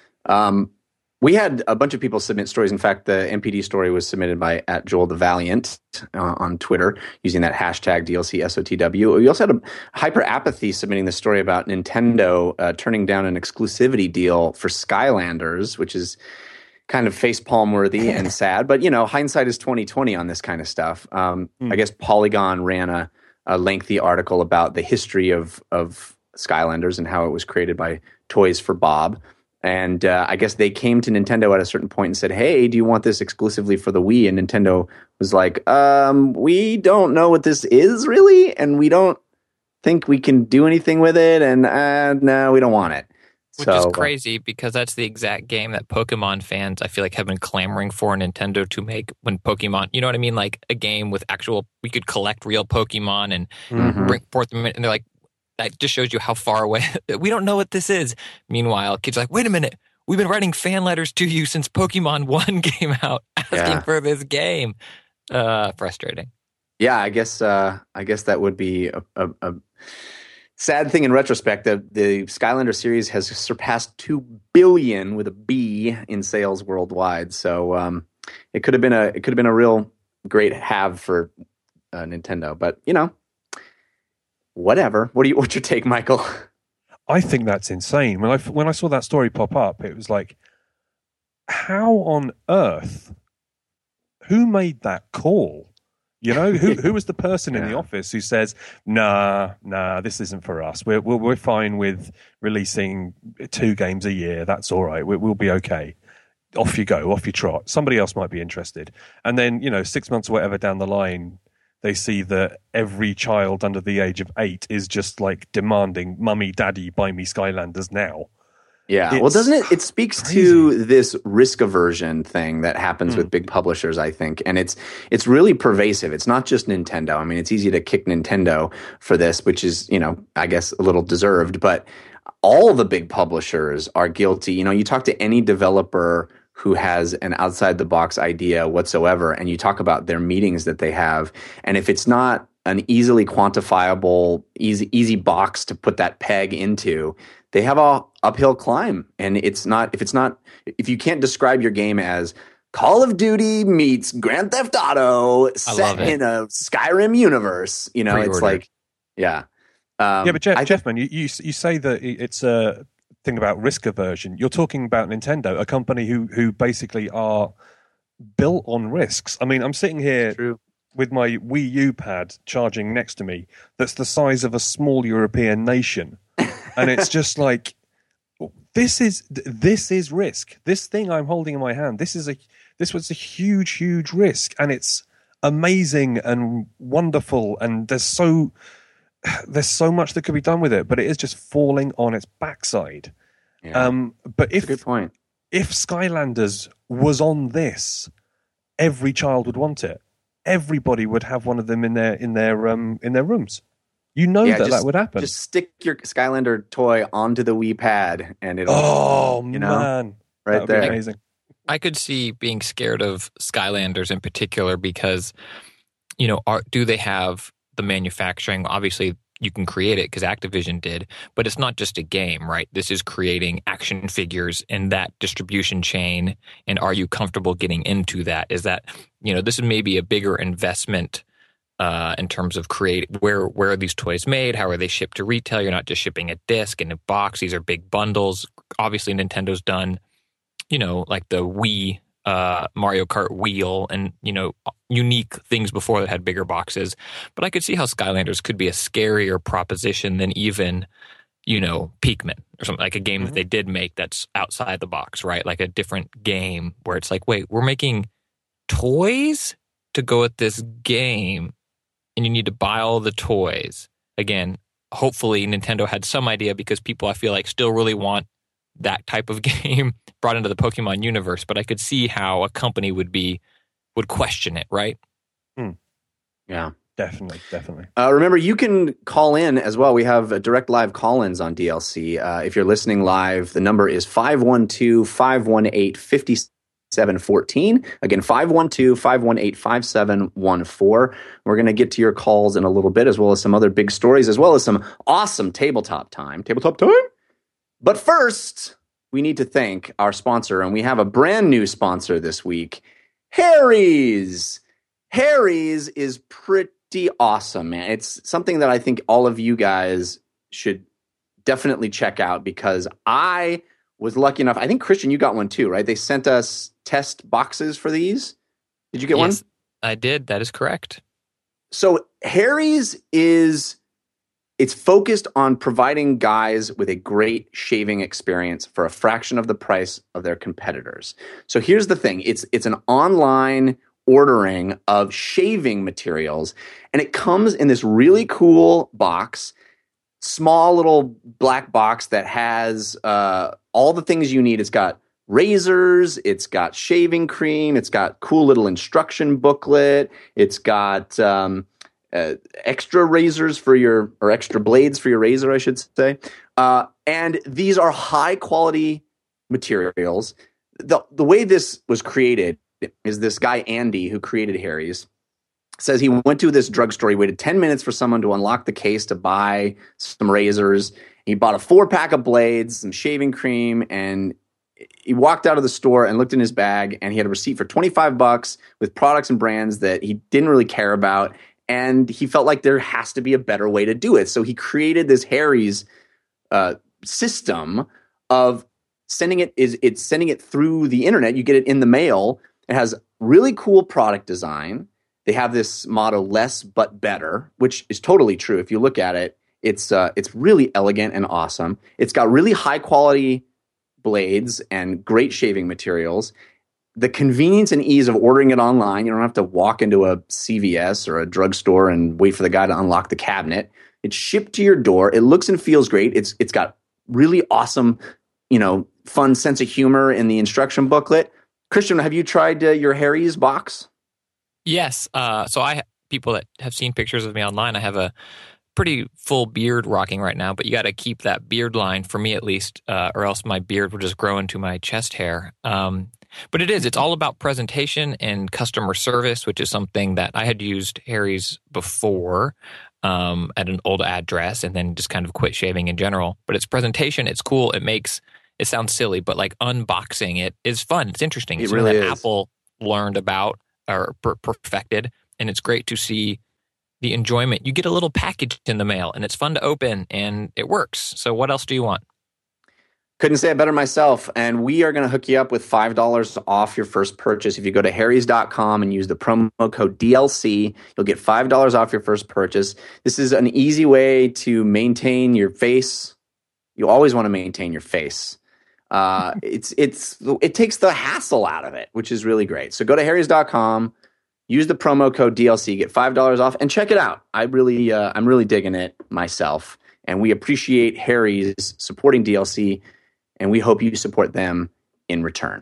Speaker 1: We had a bunch of people submit stories. In fact, the MPD story was submitted by @JoelTheValiant on Twitter using that hashtag DLCSOTW. We also had a Hyper Apathy submitting the story about Nintendo turning down an exclusivity deal for Skylanders, which is kind of facepalm worthy and sad. But, hindsight is 20/20 on this kind of stuff. I guess Polygon ran a lengthy article about the history of Skylanders and how it was created by Toys for Bob. And I guess they came to Nintendo at a certain point and said, hey, do you want this exclusively for the Wii? And Nintendo was like, we don't know what this is really, and we don't think we can do anything with it, and no, we don't want it.
Speaker 2: Which is crazy because that's the exact game that Pokemon fans, I feel like, have been clamoring for Nintendo to make when Pokemon, you know what I mean? Like a game with we could collect real Pokemon and bring forth them, and they're like, that just shows you how far away. We don't know what this is. Meanwhile, kids are like, wait a minute. We've been writing fan letters to you since Pokemon 1 came out asking for this game. Frustrating.
Speaker 1: Yeah, I guess that would be a sad thing in retrospect. That the Skylander series has surpassed 2 billion with a B in sales worldwide. So it could have been a real great have for Nintendo. But whatever. What's your take, Michael?
Speaker 3: I think that's insane. When I saw that story pop up, it was like, how on earth? Who made that call? Who was the person in the office who says, nah, this isn't for us. We're fine with releasing 2 games a year. That's all right. We'll be okay. Off you go, off you trot. Somebody else might be interested. And then 6 months or whatever down the line, they see that every child under the age of 8 is just like demanding, "Mummy, Daddy, buy me Skylanders now."
Speaker 1: Yeah, well, doesn't it? It speaks to this risk aversion thing that happens with big publishers, I think, and it's really pervasive. It's not just Nintendo. I mean, it's easy to kick Nintendo for this, which is, I guess a little deserved, but all the big publishers are guilty. You talk to any developer who has an outside-the-box idea whatsoever, and you talk about their meetings that they have, and if it's not an easily quantifiable, easy box to put that peg into, they have a uphill climb. And if you can't describe your game as Call of Duty meets Grand Theft Auto set in a Skyrim universe, it's like, yeah.
Speaker 3: But Jeff, man, you say that it's a thing about risk aversion. You're talking about Nintendo, a company who basically are built on risks. I mean, I'm sitting here with my Wii U pad charging next to me that's the size of a small European nation. And it's just like, this is risk. This thing I'm holding in my hand, this was a huge, huge risk. And it's amazing and wonderful. And there's so much that could be done with it, but it is just falling on its backside.
Speaker 1: Yeah.
Speaker 3: But
Speaker 1: That's a good point.
Speaker 3: If Skylanders was on this, every child would want it. Everybody would have one of them in their rooms. That would happen.
Speaker 1: Just stick your Skylander toy onto the Wii pad, and it'll.
Speaker 3: Oh man,
Speaker 1: right there,
Speaker 3: amazing.
Speaker 2: I could see being scared of Skylanders in particular because, do they have the manufacturing? Obviously, you can create it because Activision did, but it's not just a game, right? This is creating action figures in that distribution chain. And are you comfortable getting into that? Is that, this is maybe a bigger investment in terms of where are these toys made? How are they shipped to retail? You're not just shipping a disc and a box. These are big bundles. Obviously, Nintendo's done, like the Wii Mario Kart wheel and, unique things before that had bigger boxes. But I could see how Skylanders could be a scarier proposition than even, Pikmin or something, like a game that they did make that's outside the box, right? Like a different game where it's like, wait, we're making toys to go with this game and you need to buy all the toys. Again, hopefully Nintendo had some idea because people, I feel like, still really want that type of game brought into the Pokemon universe, but I could see how a company would question it, right?
Speaker 1: Yeah,
Speaker 3: definitely.
Speaker 1: Remember, you can call in as well. We have direct live call-ins on DLC. If you're listening live, the number is 512-518-5714. Again, 512-518-5714. We're going to get to your calls in a little bit, as well as some other big stories, as well as some awesome tabletop time. But first, we need to thank our sponsor, and we have a brand new sponsor this week, Harry's. Harry's is pretty awesome, man. It's something that I think all of you guys should definitely check out because I was lucky enough. I think, Christian, you got one too, right? They sent us test boxes for these. Did you get one?
Speaker 2: I did. That is correct.
Speaker 1: So Harry's it's focused on providing guys with a great shaving experience for a fraction of the price of their competitors. So here's the thing. It's an online ordering of shaving materials, and it comes in this really cool box, small little black box that has all the things you need. It's got razors, it's got shaving cream, it's got cool little instruction booklet, it's got extra razors or extra blades for your razor, I should say. And these are high quality materials. The way this was created is this guy, Andy, who created Harry's, says he went to this drugstore. He waited 10 minutes for someone to unlock the case to buy some razors. He bought a 4-pack of blades, some shaving cream, and he walked out of the store and looked in his bag, and he had a receipt for $25 with products and brands that he didn't really care about. And he felt like there has to be a better way to do it. So he created this Harry's system of sending it through the internet. You get it in the mail. It has really cool product design. They have this motto, less but better, which is totally true. If you look at it, it's really elegant and awesome. It's got really high quality blades and great shaving materials. The convenience and ease of ordering it online. You don't have to walk into a CVS or a drugstore and wait for the guy to unlock the cabinet. It's shipped to your door. It looks and feels great. It's got really awesome, fun sense of humor in the instruction booklet. Christian, have you tried your Harry's box?
Speaker 2: Yes. So people that have seen pictures of me online, I have a pretty full beard rocking right now, but you got to keep that beard line, for me at least, or else my beard will just grow into my chest hair. But it's all about presentation and customer service, which is something that I had used Harry's before at an old address and then just kind of quit shaving in general. But it's presentation, it's cool, it sounds silly, but like unboxing it is fun. It's interesting. It's
Speaker 1: really
Speaker 2: something that
Speaker 1: is.
Speaker 2: Apple learned about or perfected, and it's great to see the enjoyment. You get a little package in the mail, and it's fun to open, and it works. So what else do you want?
Speaker 1: Couldn't say it better myself. And we are going to hook you up with $5 off your first purchase. If you go to harrys.com and use the promo code DLC, you'll get $5 off your first purchase. This is an easy way to maintain your face. You always want to maintain your face. It takes the hassle out of it, which is really great. So go to harrys.com, use the promo code DLC, get $5 off, and check it out. I'm really digging it myself. And we appreciate Harry's supporting DLC, and we hope you support them in return.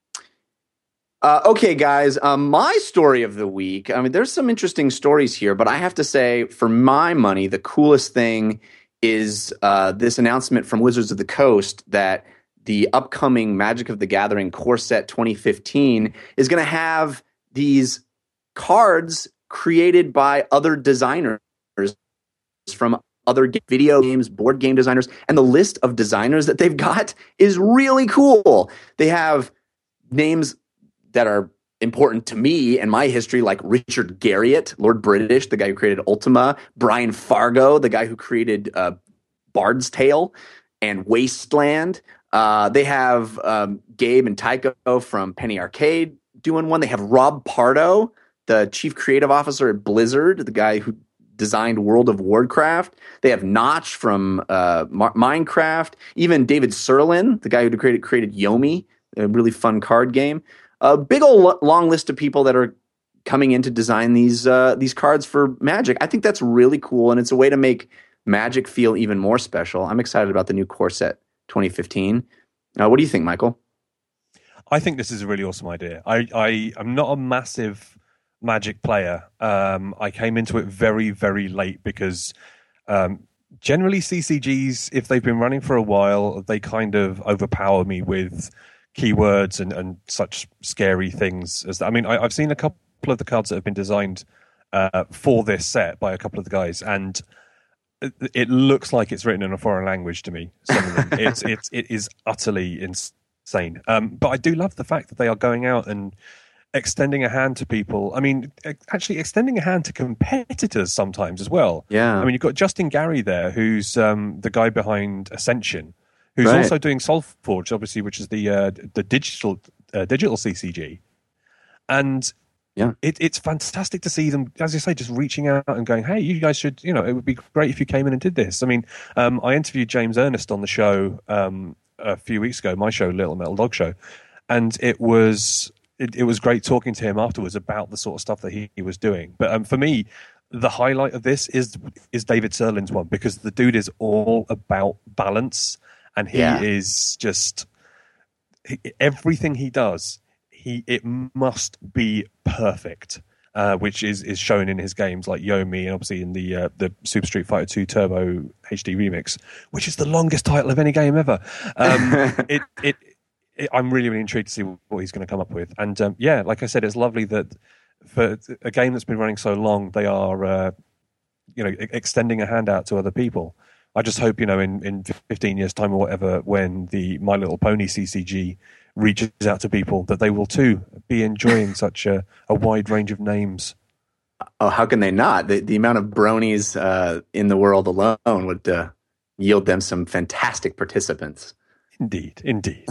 Speaker 1: Okay, guys, my story of the week. I mean, there's some interesting stories here, but I have to say, for my money, the coolest thing is this announcement from Wizards of the Coast that the upcoming Magic of the Gathering Core Set 2015 is going to have these cards created by other designers from other video games, board game designers, and the list of designers that they've got is really cool. They have names that are important to me and my history, like Richard Garriott, Lord British, the guy who created Ultima, Brian Fargo, the guy who created Bard's Tale and Wasteland. They have Gabe and Tycho from Penny Arcade doing one. They have Rob Pardo, the chief creative officer at Blizzard, the guy who designed World of Warcraft. They have Notch from Minecraft. Even David Serlin, the guy who created Yomi, a really fun card game. A big old long list of people that are coming in to design these cards for Magic. I think that's really cool, and it's a way to make Magic feel even more special. I'm excited about the new Core Set 2015. What do you think, Michael?
Speaker 3: I think this is a really awesome idea. I'm not a massive Magic player. I came into it very, very late because generally CCGs, if they've been running for a while, they kind of overpower me with keywords and such scary things as that. I mean, I've seen a couple of the cards that have been designed for this set by a couple of the guys, and it looks like it's written in a foreign language to me. Some of them, it is utterly insane. But I do love the fact that they are going out and extending a hand to people. I mean, actually extending a hand to competitors sometimes as well.
Speaker 1: Yeah.
Speaker 3: I mean, you've got Justin Gary there, who's the guy behind Ascension, who's also doing SolveForge, obviously, which is the digital digital CCG, and
Speaker 1: yeah,
Speaker 3: it's fantastic to see them, as you say, just reaching out and going, hey, you guys should, it would be great if you came in and did this. I mean, I interviewed James Ernest on the show a few weeks ago, my show, Little Metal Dog Show, and it was great talking to him afterwards about the sort of stuff that he was doing. But for me, the highlight of this is David Sirlin's one, because the dude is all about balance, and he is just everything he does. It must be perfect, which is shown in his games like Yomi, and obviously in the Super Street Fighter 2 Turbo HD remix, which is the longest title of any game ever. I'm really, really intrigued to see what he's going to come up with. And like I said, it's lovely that for a game that's been running so long, they are extending a hand out to other people. I just hope, in 15 years' time or whatever, when the My Little Pony CCG reaches out to people, that they will too be enjoying such a wide range of names.
Speaker 1: Oh, how can they not? The amount of bronies in the world alone would yield them some fantastic participants.
Speaker 3: Indeed.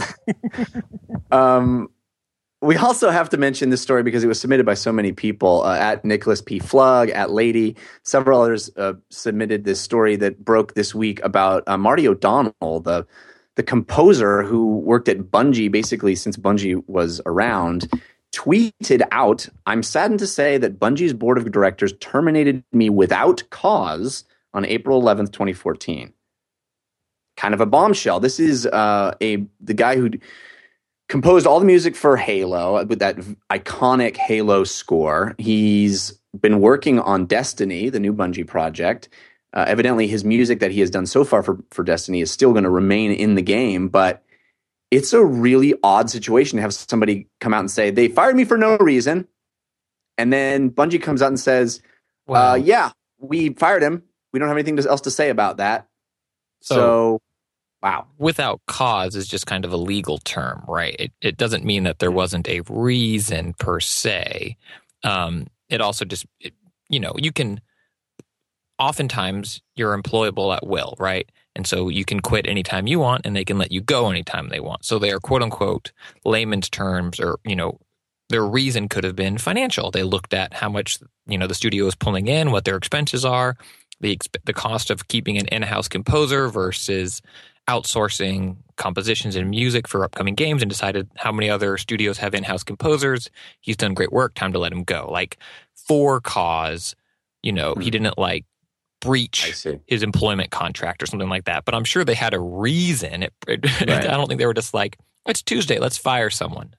Speaker 1: We also have to mention this story because it was submitted by so many people. At Nicholas P. Flug, at Lady, several others submitted this story that broke this week about Marty O'Donnell, the composer who worked at Bungie basically since Bungie was around, tweeted out, "I'm saddened to say that Bungie's board of directors terminated me without cause on April 11th, 2014. Kind of a bombshell. This is the guy who composed all the music for Halo with that iconic Halo score. He's been working on Destiny, the new Bungie project. Evidently, his music that he has done so far for Destiny is still going to remain in the game, but it's a really odd situation to have somebody come out and say, they fired me for no reason, and then Bungie comes out and says, wow. Yeah, we fired him. We don't have anything else to say about that. So wow.
Speaker 2: Without cause is just kind of a legal term, right? It doesn't mean that there wasn't a reason per se. It also just, you can, oftentimes you're employable at will, right? And so you can quit anytime you want and they can let you go anytime they want. So they are quote unquote layman's terms, or, their reason could have been financial. They looked at how much, the studio is pulling in, what their expenses are, the cost of keeping an in-house composer versus outsourcing compositions and music for upcoming games, and decided how many other studios have in-house composers. He's done great work. Time to let him go. Like, for cause, he didn't breach his employment contract or something like that. But I'm sure they had a reason. Right. I don't think they were just like, it's Tuesday, let's fire someone.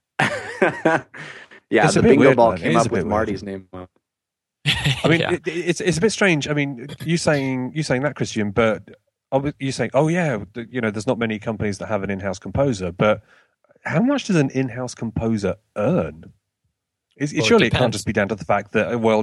Speaker 1: Yeah, the bingo ball came up with Marty's name.
Speaker 3: I mean, it's a bit strange. I mean, you saying that, Christian, but you saying, oh yeah, there's not many companies that have an in-house composer, but how much does an in-house composer earn? Surely it can't just be down to the fact that, well,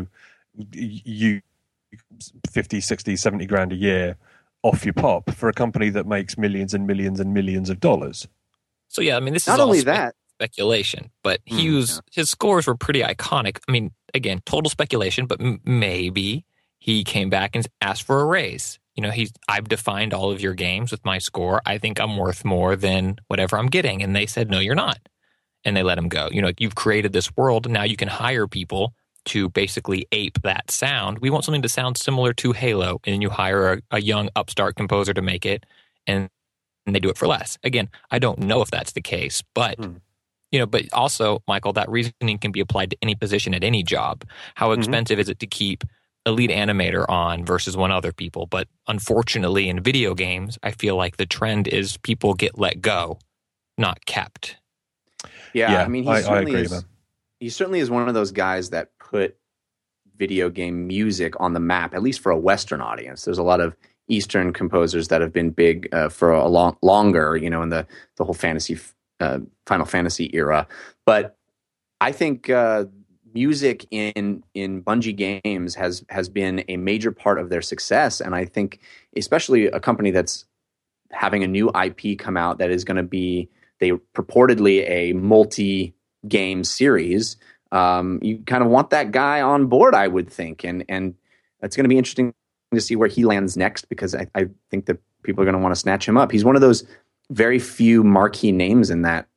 Speaker 3: you 50, 60, 70 grand a year off your pop for a company that makes millions and millions and millions of dollars.
Speaker 2: So yeah, I mean, this
Speaker 1: not
Speaker 2: is
Speaker 1: only
Speaker 2: all
Speaker 1: that
Speaker 2: speculation, but his scores were pretty iconic. I mean, again, total speculation, but maybe he came back and asked for a raise. I've defined all of your games with my score. I think I'm worth more than whatever I'm getting. And they said, no, you're not. And they let him go. You've created this world, and now you can hire people to basically ape that sound. We want something to sound similar to Halo, and you hire a young upstart composer to make it, and they do it for less. Again, I don't know if that's the case, but but also, Michael, that reasoning can be applied to any position at any job. How expensive is it to keep a lead animator on versus one other people? But unfortunately, in video games, I feel like the trend is people get let go, not kept.
Speaker 1: Yeah, I mean, he certainly is one of those guys that put video game music on the map, at least for a Western audience. There's a lot of Eastern composers that have been big for a longer, in the whole Final Fantasy era. But I think music in Bungie games has been a major part of their success, and I think especially a company that's having a new IP come out that is going to be purportedly a multi-game series. You kind of want that guy on board, I would think, and it's going to be interesting to see where he lands next, because I think that people are going to want to snatch him up. He's one of those very few marquee names in that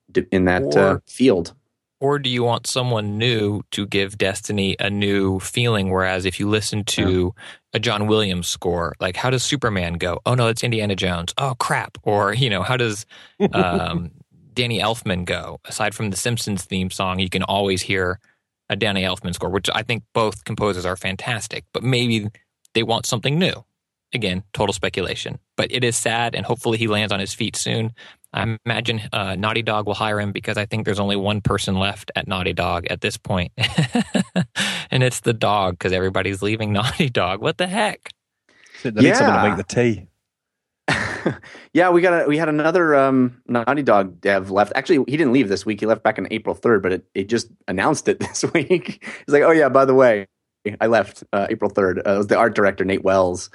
Speaker 1: field.
Speaker 2: Or do you want someone new to give Destiny a new feeling? Whereas if you listen to a John Williams score, like how does Superman go? Oh no, it's Indiana Jones. Oh crap. Or, how does Danny Elfman go? Aside from the Simpsons theme song, you can always hear a Danny Elfman score, which I think both composers are fantastic, but maybe they want something new. Again, total speculation, but it is sad, and hopefully he lands on his feet soon. I imagine Naughty Dog will hire him because I think there's only one person left at Naughty Dog at this point. And it's the dog, because everybody's leaving Naughty Dog. What the heck?
Speaker 3: They need someone to make the tea.
Speaker 1: Yeah, we had another Naughty Dog dev left. Actually, he didn't leave this week. He left back on April 3rd, but it just announced it this week. He's like, oh yeah, by the way, I left April 3rd. It was the art director, Nate Wells.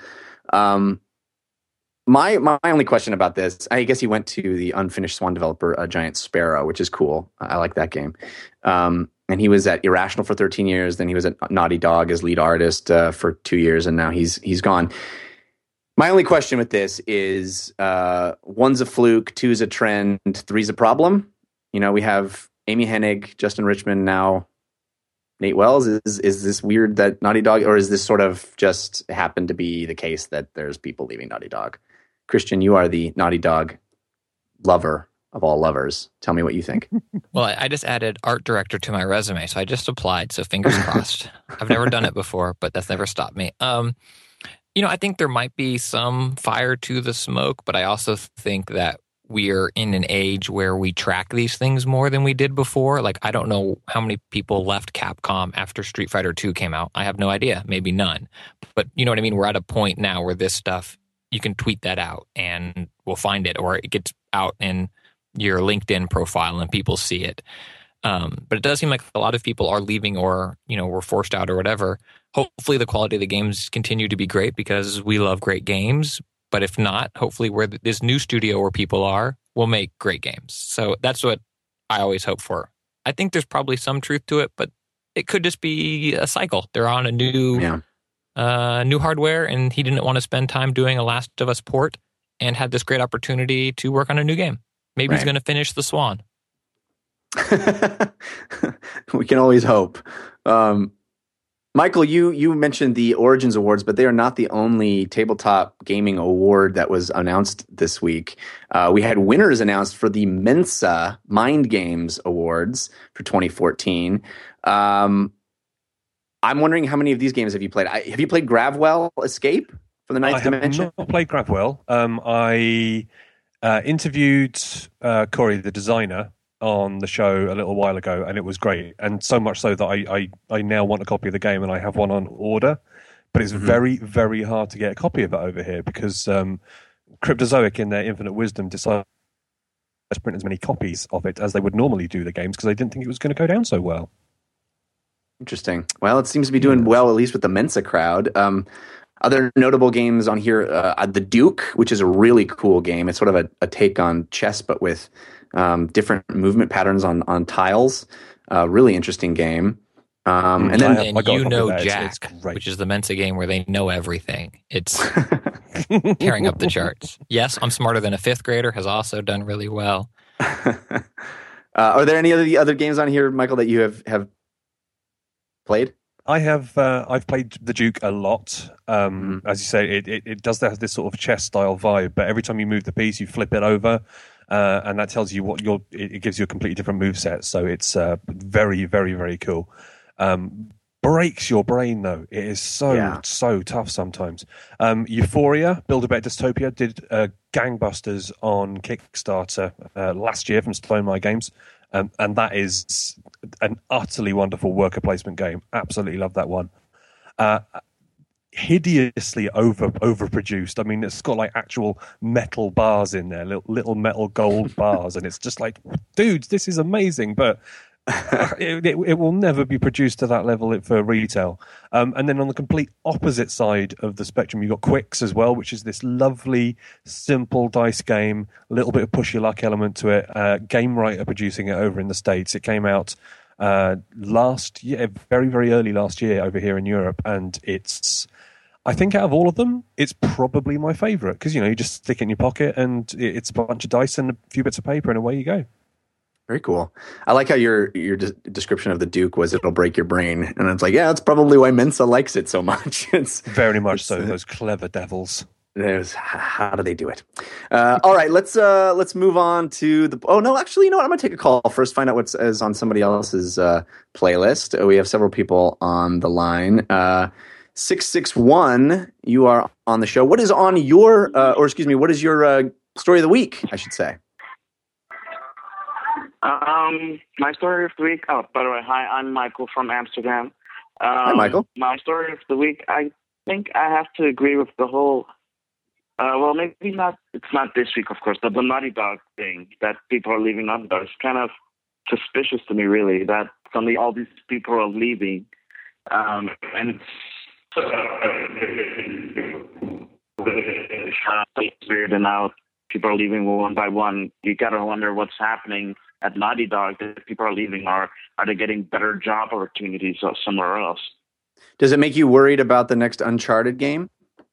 Speaker 1: My only question about this, I guess he went to the unfinished Swan developer, Giant Sparrow, which is cool. I like that game. And he was at Irrational for 13 years. Then he was at Naughty Dog as lead artist for 2 years, and now he's gone. My only question with this is, 1's a fluke, 2's a trend, 3's a problem. We have Amy Hennig, Justin Richmond, now Nate Wells. Is this weird that Naughty Dog, or is this sort of just happened to be the case that there's people leaving Naughty Dog? Christian, you are the Naughty Dog lover of all lovers. Tell me what you think.
Speaker 2: Well, I just added art director to my resume, so I just applied, so fingers crossed. I've never done it before, but that's never stopped me. I think there might be some fire to the smoke, but I also think that we're in an age where we track these things more than we did before. Like, I don't know how many people left Capcom after Street Fighter 2 came out. I have no idea. Maybe none. But you know what I mean? We're at a point now where this stuff, you can tweet that out and we'll find it, or it gets out in your LinkedIn profile and people see it. But it does seem like a lot of people are leaving, or, were forced out or whatever. Hopefully the quality of the games continue to be great because we love great games. But if not, hopefully where this new studio where people are will make great games. So that's what I always hope for. I think there's probably some truth to it, but it could just be a cycle. They're on a new hardware, and he didn't want to spend time doing a Last of Us port and had this great opportunity to work on a new game. Maybe he's going to finish The Swan.
Speaker 1: We can always hope. Michael, you mentioned the Origins Awards, but they are not the only tabletop gaming award that was announced this week. We had winners announced for the Mensa Mind Games Awards for 2014. I'm wondering, how many of these games have you played? Have you played Gravwell Escape from the Ninth Dimension?
Speaker 3: I have not played Gravwell. I interviewed Corey, the designer, on the show a little while ago, and it was great. And so much so that I now want a copy of the game, and I have one on order. But it's very, very hard to get a copy of it over here because Cryptozoic, in their infinite wisdom, decided to print as many copies of it as they would normally do the games because they didn't think it was going to go down so well.
Speaker 1: Interesting. Well, it seems to be doing well, at least with the Mensa crowd. Other notable games on here, The Duke, which is a really cool game. It's sort of a take on chess, but with different movement patterns on tiles. Really interesting game. And then
Speaker 2: Jack, which is the Mensa game where they know everything. It's tearing up the charts. Yes, I'm Smarter Than a Fifth Grader has also done really well.
Speaker 1: Are there any other games on here, Michael, that you have played?
Speaker 3: I have. I've played the Duke a lot. As you say, it does have this sort of chess style vibe, but every time you move the piece, you flip it over, and that tells you what it gives you a completely different moveset. So it's very, very, very cool. Breaks your brain though. It is so tough sometimes. Euphoria, Build a Better Dystopia did gangbusters on Kickstarter last year from Stone My Games. And that is an utterly wonderful worker placement game. Absolutely love that one. Hideously overproduced. I mean, it's got like actual metal bars in there, little metal gold bars, and it's just like, dudes, this is amazing, but it will never be produced to that level for retail. And then on the complete opposite side of the spectrum, you've got Quicks as well, which is this lovely, simple dice game, a little bit of push your luck element to it. Game Writer producing it over in the States. It came out last year, very, very early last year over here in Europe, and it's, I think out of all of them, it's probably my favourite, because, you just stick it in your pocket and it's a bunch of dice and a few bits of paper and away you go.
Speaker 1: Very cool. I like how your description of the Duke was it'll break your brain, and it's like, yeah, that's probably why Mensa likes it so much. It's
Speaker 3: very much so. Those clever devils.
Speaker 1: How do they do it? All right, let's move on to the. Oh no, actually, you know what? I'm gonna take a call first. Find out what's is on somebody else's playlist. We have several people on the line. 661, you are on the show. What is on your, what is your story of the week? I should say.
Speaker 4: My story of the week. Oh, by the way, hi, I'm Michael from Amsterdam.
Speaker 1: Hi, Michael.
Speaker 4: My story of the week. I think I have to agree with the whole. Well, maybe not. It's not this week, of course, but the Naughty Dog thing that people are leaving Naughty Dog is kind of suspicious to me, really. That suddenly all these people are leaving, and it's weird. And now people are leaving one by one. You gotta wonder what's happening at Naughty Dog. That people are leaving, are they getting better job opportunities somewhere else?
Speaker 1: Does it make you worried about the next Uncharted game?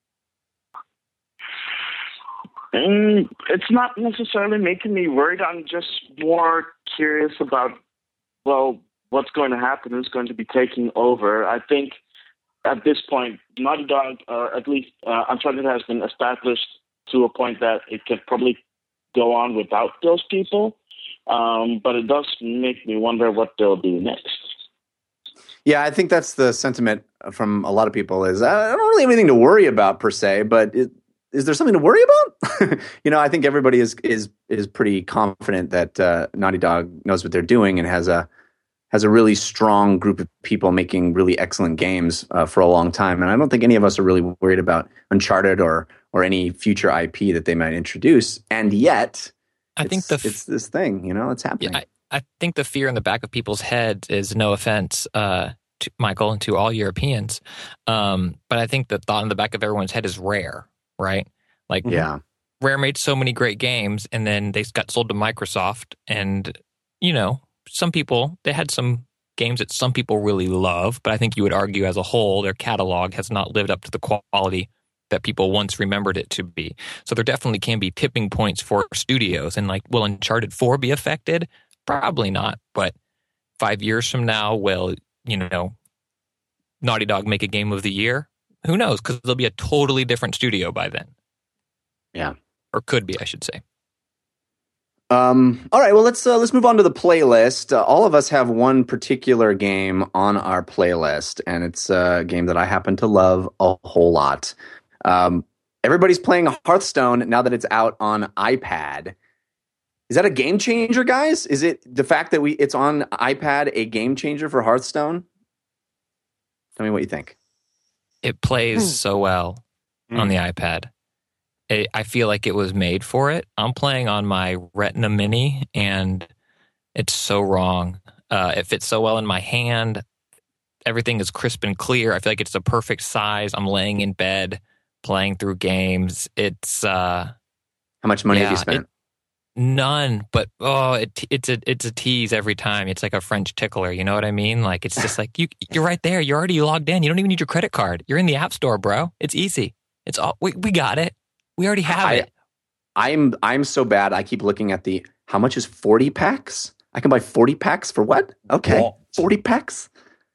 Speaker 4: It's not necessarily making me worried. I'm just more curious about, well, what's going to happen, who's going to be taking over. I think at this point, Naughty Dog, or at least Uncharted, has been established to a point that it can probably go on without those people. But it does make me wonder what they'll do next.
Speaker 1: Yeah, I think that's the sentiment from a lot of people is, I don't really have anything to worry about per se, but is there something to worry about? I think everybody is pretty confident that Naughty Dog knows what they're doing and has a really strong group of people making really excellent games for a long time. And I don't think any of us are really worried about Uncharted or any future IP that they might introduce. And yet, I think it's this thing, it's happening.
Speaker 2: Yeah, I think the fear in the back of people's heads is, no offense, to Michael and to all Europeans, but I think the thought in the back of everyone's head is Rare, right? Like, yeah, Rare made so many great games, and then they got sold to Microsoft, and some people, they had some games that some people really love, but I think you would argue as a whole, their catalog has not lived up to the quality that people once remembered it to be. So there definitely can be tipping points for studios. And will Uncharted 4 be affected? Probably not. But 5 years from now, will, Naughty Dog make a game of the year? Who knows? Because there'll be a totally different studio by then.
Speaker 1: Yeah.
Speaker 2: Or could be, I should say.
Speaker 1: All right, well, let's move on to the playlist. All of us have one particular game on our playlist, and it's a game that I happen to love a whole lot. Everybody's playing Hearthstone now that it's out on iPad. Is that a game changer, guys? Is it the fact that it's on iPad a game changer for Hearthstone? Tell me what you think.
Speaker 2: It plays so well on the iPad. I feel like it was made for it. I'm playing on my Retina Mini, and it's so wrong. It fits so well in my hand. Everything is crisp and clear. I feel like it's the perfect size. I'm laying in bed, playing through games. It's
Speaker 1: how much money have you spent?
Speaker 2: None, but it's a tease every time. It's like a French tickler. You know what I mean? Like, it's just like you're right there. You're already logged in. You don't even need your credit card. You're in the App Store, bro. It's easy. It's all we got it. We already have it.
Speaker 1: I'm so bad. I keep looking at how much is 40 packs? I can buy 40 packs for what? Okay, what? 40 packs.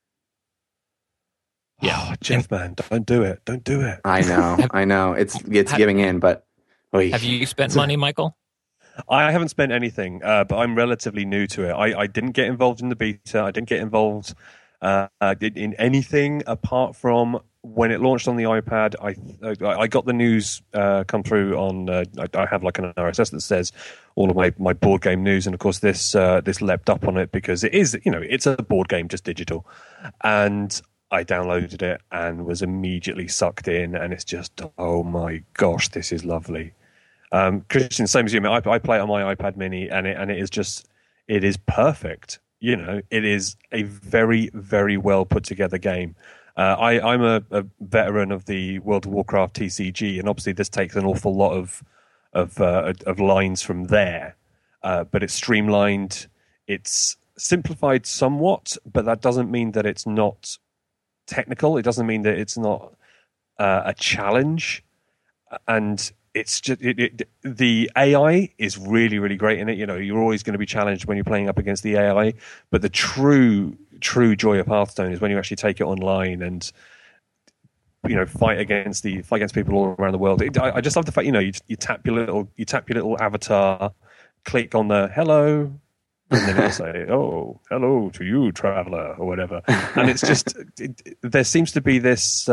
Speaker 3: Yeah, Jeff, man, don't do it. Don't do it.
Speaker 1: I know. It's giving in, but
Speaker 2: have you spent money, Michael?
Speaker 3: I haven't spent anything, but I'm relatively new to it. I didn't get involved in the beta. I didn't get involved in anything apart from when it launched on the iPad. I got the news come through on. I have like an RSS that says all of my board game news, and of course this leapt up on it because it is it's a board game just digital, and I downloaded it and was immediately sucked in, and it's just, oh my gosh, this is lovely. Christian, same as you, I play it on my iPad Mini, and it is perfect. It is a very, very well put together game. I'm a veteran of the World of Warcraft TCG, and obviously this takes an awful lot of lines from there. But it's streamlined, it's simplified somewhat, but that doesn't mean that it's not technical. It doesn't mean that it's not a challenge. And it's just the AI is really, really great in it. You know, you're always going to be challenged when you're playing up against the AI, but the true joy of Hearthstone is when you actually take it online and, you know, fight against people all around the world. I just love the fact, you know, you tap your little avatar, click on the hello, and then it'll say, "Oh, hello to you, traveler," or whatever. And it's just there seems to be this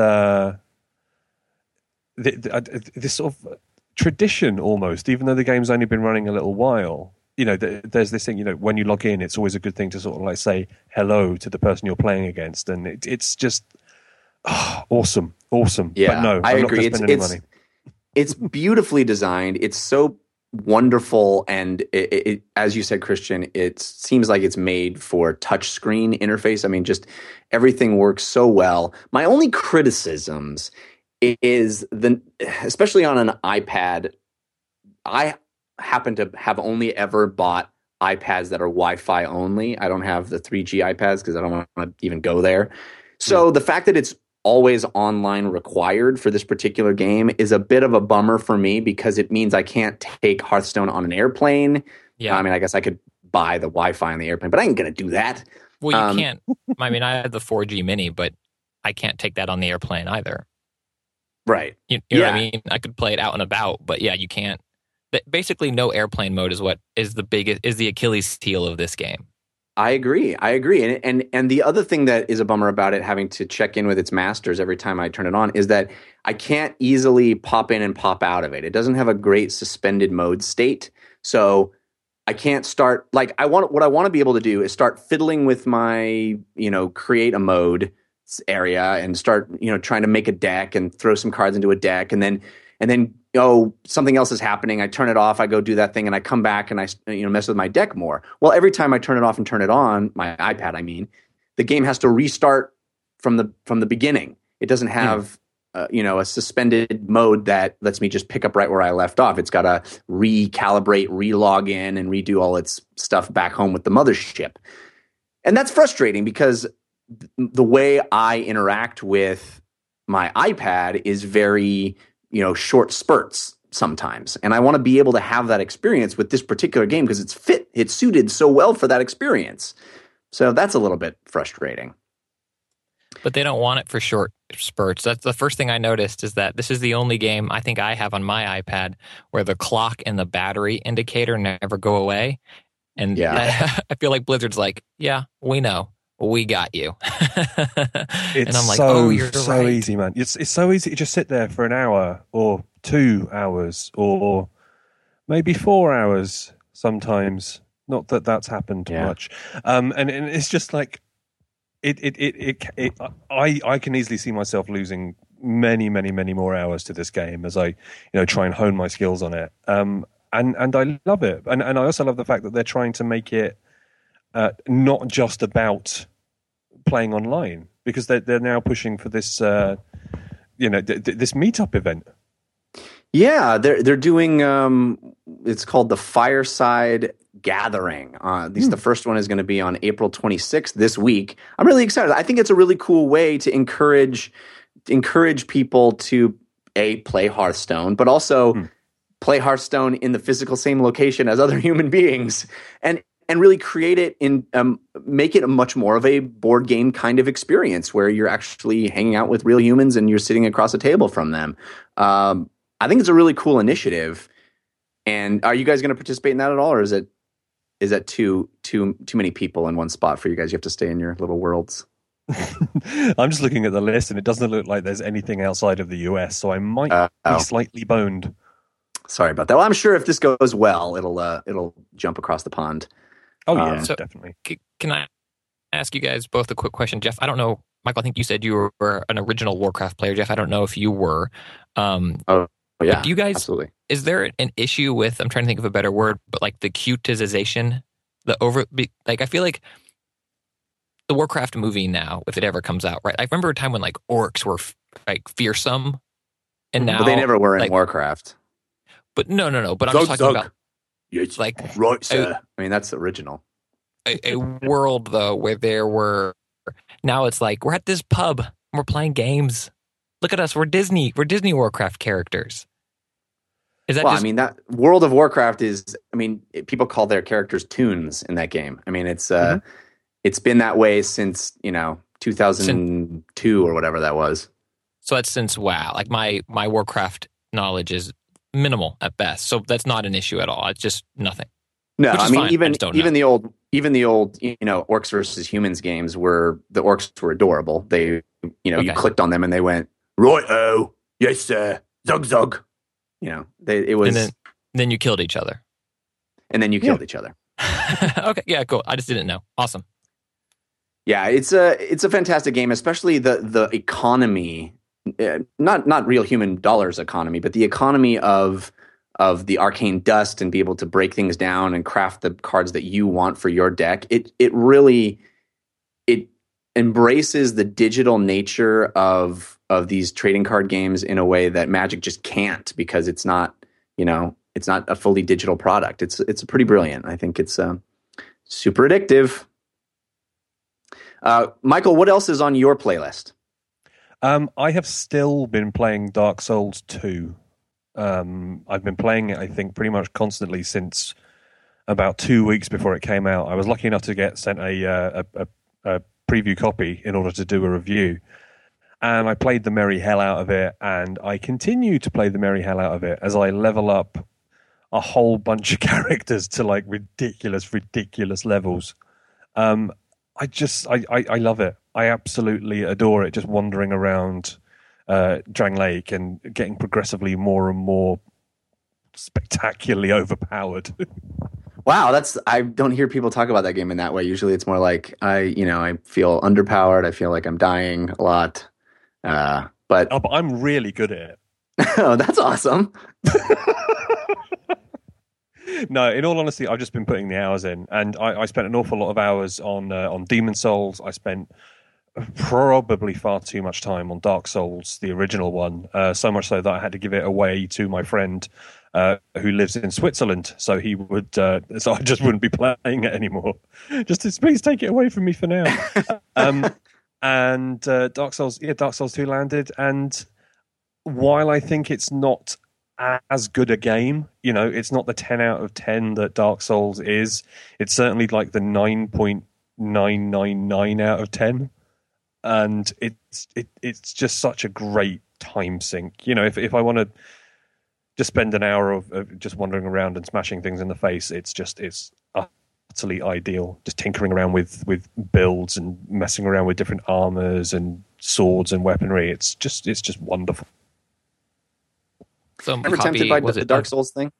Speaker 3: this sort of tradition almost, even though the game's only been running a little while. You know, there's this thing. You know, when you log in, it's always a good thing to sort of like say hello to the person you're playing against, and it's just awesome.
Speaker 1: Yeah,
Speaker 3: but no,
Speaker 1: I
Speaker 3: I'm
Speaker 1: agree.
Speaker 3: Not spend any money.
Speaker 1: It's beautifully designed. It's so wonderful, and it, as you said, Christian, it seems like it's made for touchscreen interface. I mean, just everything works so well. My only criticisms is especially on an iPad. I happen to have only ever bought iPads that are Wi-Fi only. I don't have the 3G iPads because I don't want to even go there. So the fact that it's always online required for this particular game is a bit of a bummer for me, because it means I can't take Hearthstone on an airplane. Yeah, I mean, I guess I could buy the Wi-Fi on the airplane, but I ain't going to do that.
Speaker 2: Well, you can't. I mean, I had the 4G mini, but I can't take that on the airplane either.
Speaker 1: Right.
Speaker 2: You know what I mean? I could play it out and about, but yeah, you can't. Basically, no airplane mode is what is the Achilles heel of this game.
Speaker 1: I agree. And the other thing that is a bummer about it having to check in with its masters every time I turn it on is that I can't easily pop in and pop out of it. It doesn't have a great suspended mode state. So I can't start, like, what I want to be able to do is start fiddling with my, you know, create a mode area and start, you know, trying to make a deck and throw some cards into a deck, and then something else is happening. I turn it off. I go do that thing, and I come back and I, you know, mess with my deck more. Well, every time I turn it off and turn it on, my iPad, I mean, the game has to restart from the beginning. It doesn't have you know, a suspended mode that lets me just pick up right where I left off. It's got to recalibrate, re-log in, and redo all its stuff back home with the mothership. And that's frustrating because the way I interact with my iPad is very, you know, short spurts sometimes. And I want to be able to have that experience with this particular game because it's suited so well for that experience. So that's a little bit frustrating.
Speaker 2: But they don't want it for short spurts. That's the first thing I noticed, is that this is the only game I think I have on my iPad where the clock and the battery indicator never go away. And yeah. I feel like Blizzard's like, yeah, we know. We got you.
Speaker 3: And I'm like, you're so right. Easy, man. It's so easy to just sit there for an hour or 2 hours or maybe 4 hours sometimes. Not that that's happened much. And it's just like, I can easily see myself losing many, many, many more hours to this game as I, you know, try and hone my skills on it. And I love it. And I also love the fact that they're trying to make it not just about playing online, because they're now pushing for this, you know, this meetup event.
Speaker 1: Yeah, they're doing. It's called the Fireside Gathering. The first one is going to be on April 26th this week. I'm really excited. I think it's a really cool way to encourage people to play Hearthstone, but also play Hearthstone in the physical same location as other human beings, and really create it in make it a much more of a board game kind of experience where you're actually hanging out with real humans and you're sitting across a table from them. I think it's a really cool initiative. And are you guys going to participate in that at all, or is that too many people in one spot for you guys? You have to stay in your little worlds.
Speaker 3: I'm just looking at the list, and it doesn't look like there's anything outside of the US, so I might be slightly boned.
Speaker 1: Sorry about that. Well, I'm sure if this goes well, it'll jump across the pond.
Speaker 3: Oh yeah, definitely.
Speaker 2: Can I ask you guys both a quick question, Jeff? I don't know, Michael. I think you said you were an original Warcraft player, Jeff. I don't know if you were.
Speaker 1: Yeah,
Speaker 2: do you guys?
Speaker 1: Absolutely.
Speaker 2: Is there an issue with? I'm trying to think of a better word, but like the cutization, I feel like the Warcraft movie now, if it ever comes out, right? I remember a time when like orcs were like fearsome, and now
Speaker 1: they never were in Warcraft.
Speaker 2: But no. But I'm just talking about like
Speaker 1: right, sir. I mean, that's the original.
Speaker 2: A world though where there were. Now it's like we're at this pub and we're playing games. Look at us. We're Disney. We're Disney Warcraft characters. Is that
Speaker 1: well, I mean, that World of Warcraft is, I mean, people call their characters toons in that game. I mean, it's been that way since, 2002 or whatever that was.
Speaker 2: So that's since WoW. Like my Warcraft knowledge is minimal at best. So that's not an issue at all. It's just nothing.
Speaker 1: No, I mean,
Speaker 2: fine.
Speaker 1: even the old orcs versus humans games where the orcs were adorable. They, you clicked on them and they went, right-o, yes sir, zug zug. It was.
Speaker 2: And then you killed each other.
Speaker 1: And then you killed each other.
Speaker 2: Okay, yeah, cool. I just didn't know. Awesome.
Speaker 1: Yeah, it's a fantastic game, especially the economy, not real human dollars economy, but the economy of the arcane dust and be able to break things down and craft the cards that you want for your deck. It really embraces the digital nature of these trading card games in a way that Magic just can't, because it's not a fully digital product. It's pretty brilliant. I think it's super addictive. Michael, what else is on your playlist?
Speaker 3: I have still been playing Dark Souls 2. I've been playing it, I think, pretty much constantly since about 2 weeks before it came out. I was lucky enough to get sent a preview copy in order to do a review. And I played the merry hell out of it, and I continue to play the merry hell out of it as I level up a whole bunch of characters to like ridiculous levels. I love it. I absolutely adore it, just wandering around Drang Lake and getting progressively more and more spectacularly overpowered.
Speaker 1: Wow, I don't hear people talk about that game in that way. Usually it's more like I feel underpowered. I feel like I'm dying a lot. But
Speaker 3: I'm really good at it.
Speaker 1: Oh, that's awesome.
Speaker 3: No, in all honesty, I've just been putting the hours in, and I spent an awful lot of hours on Demon Souls. I spent probably far too much time on Dark Souls, the original one, so much so that I had to give it away to my friend who lives in Switzerland, so he would, so I just wouldn't be playing it anymore. Just please take it away from me for now. And Dark Souls 2 landed, and while I think it's not as good a game, it's not the 10 out of 10 that Dark Souls is. It's certainly like the 9.999 out of 10, and it's just such a great time sink. If I want to just spend an hour of just wandering around and smashing things in the face, it's utterly ideal. Just tinkering around with builds and messing around with different armors and swords and weaponry. It's just wonderful.
Speaker 2: So
Speaker 1: ever tempted by the Dark Souls thing?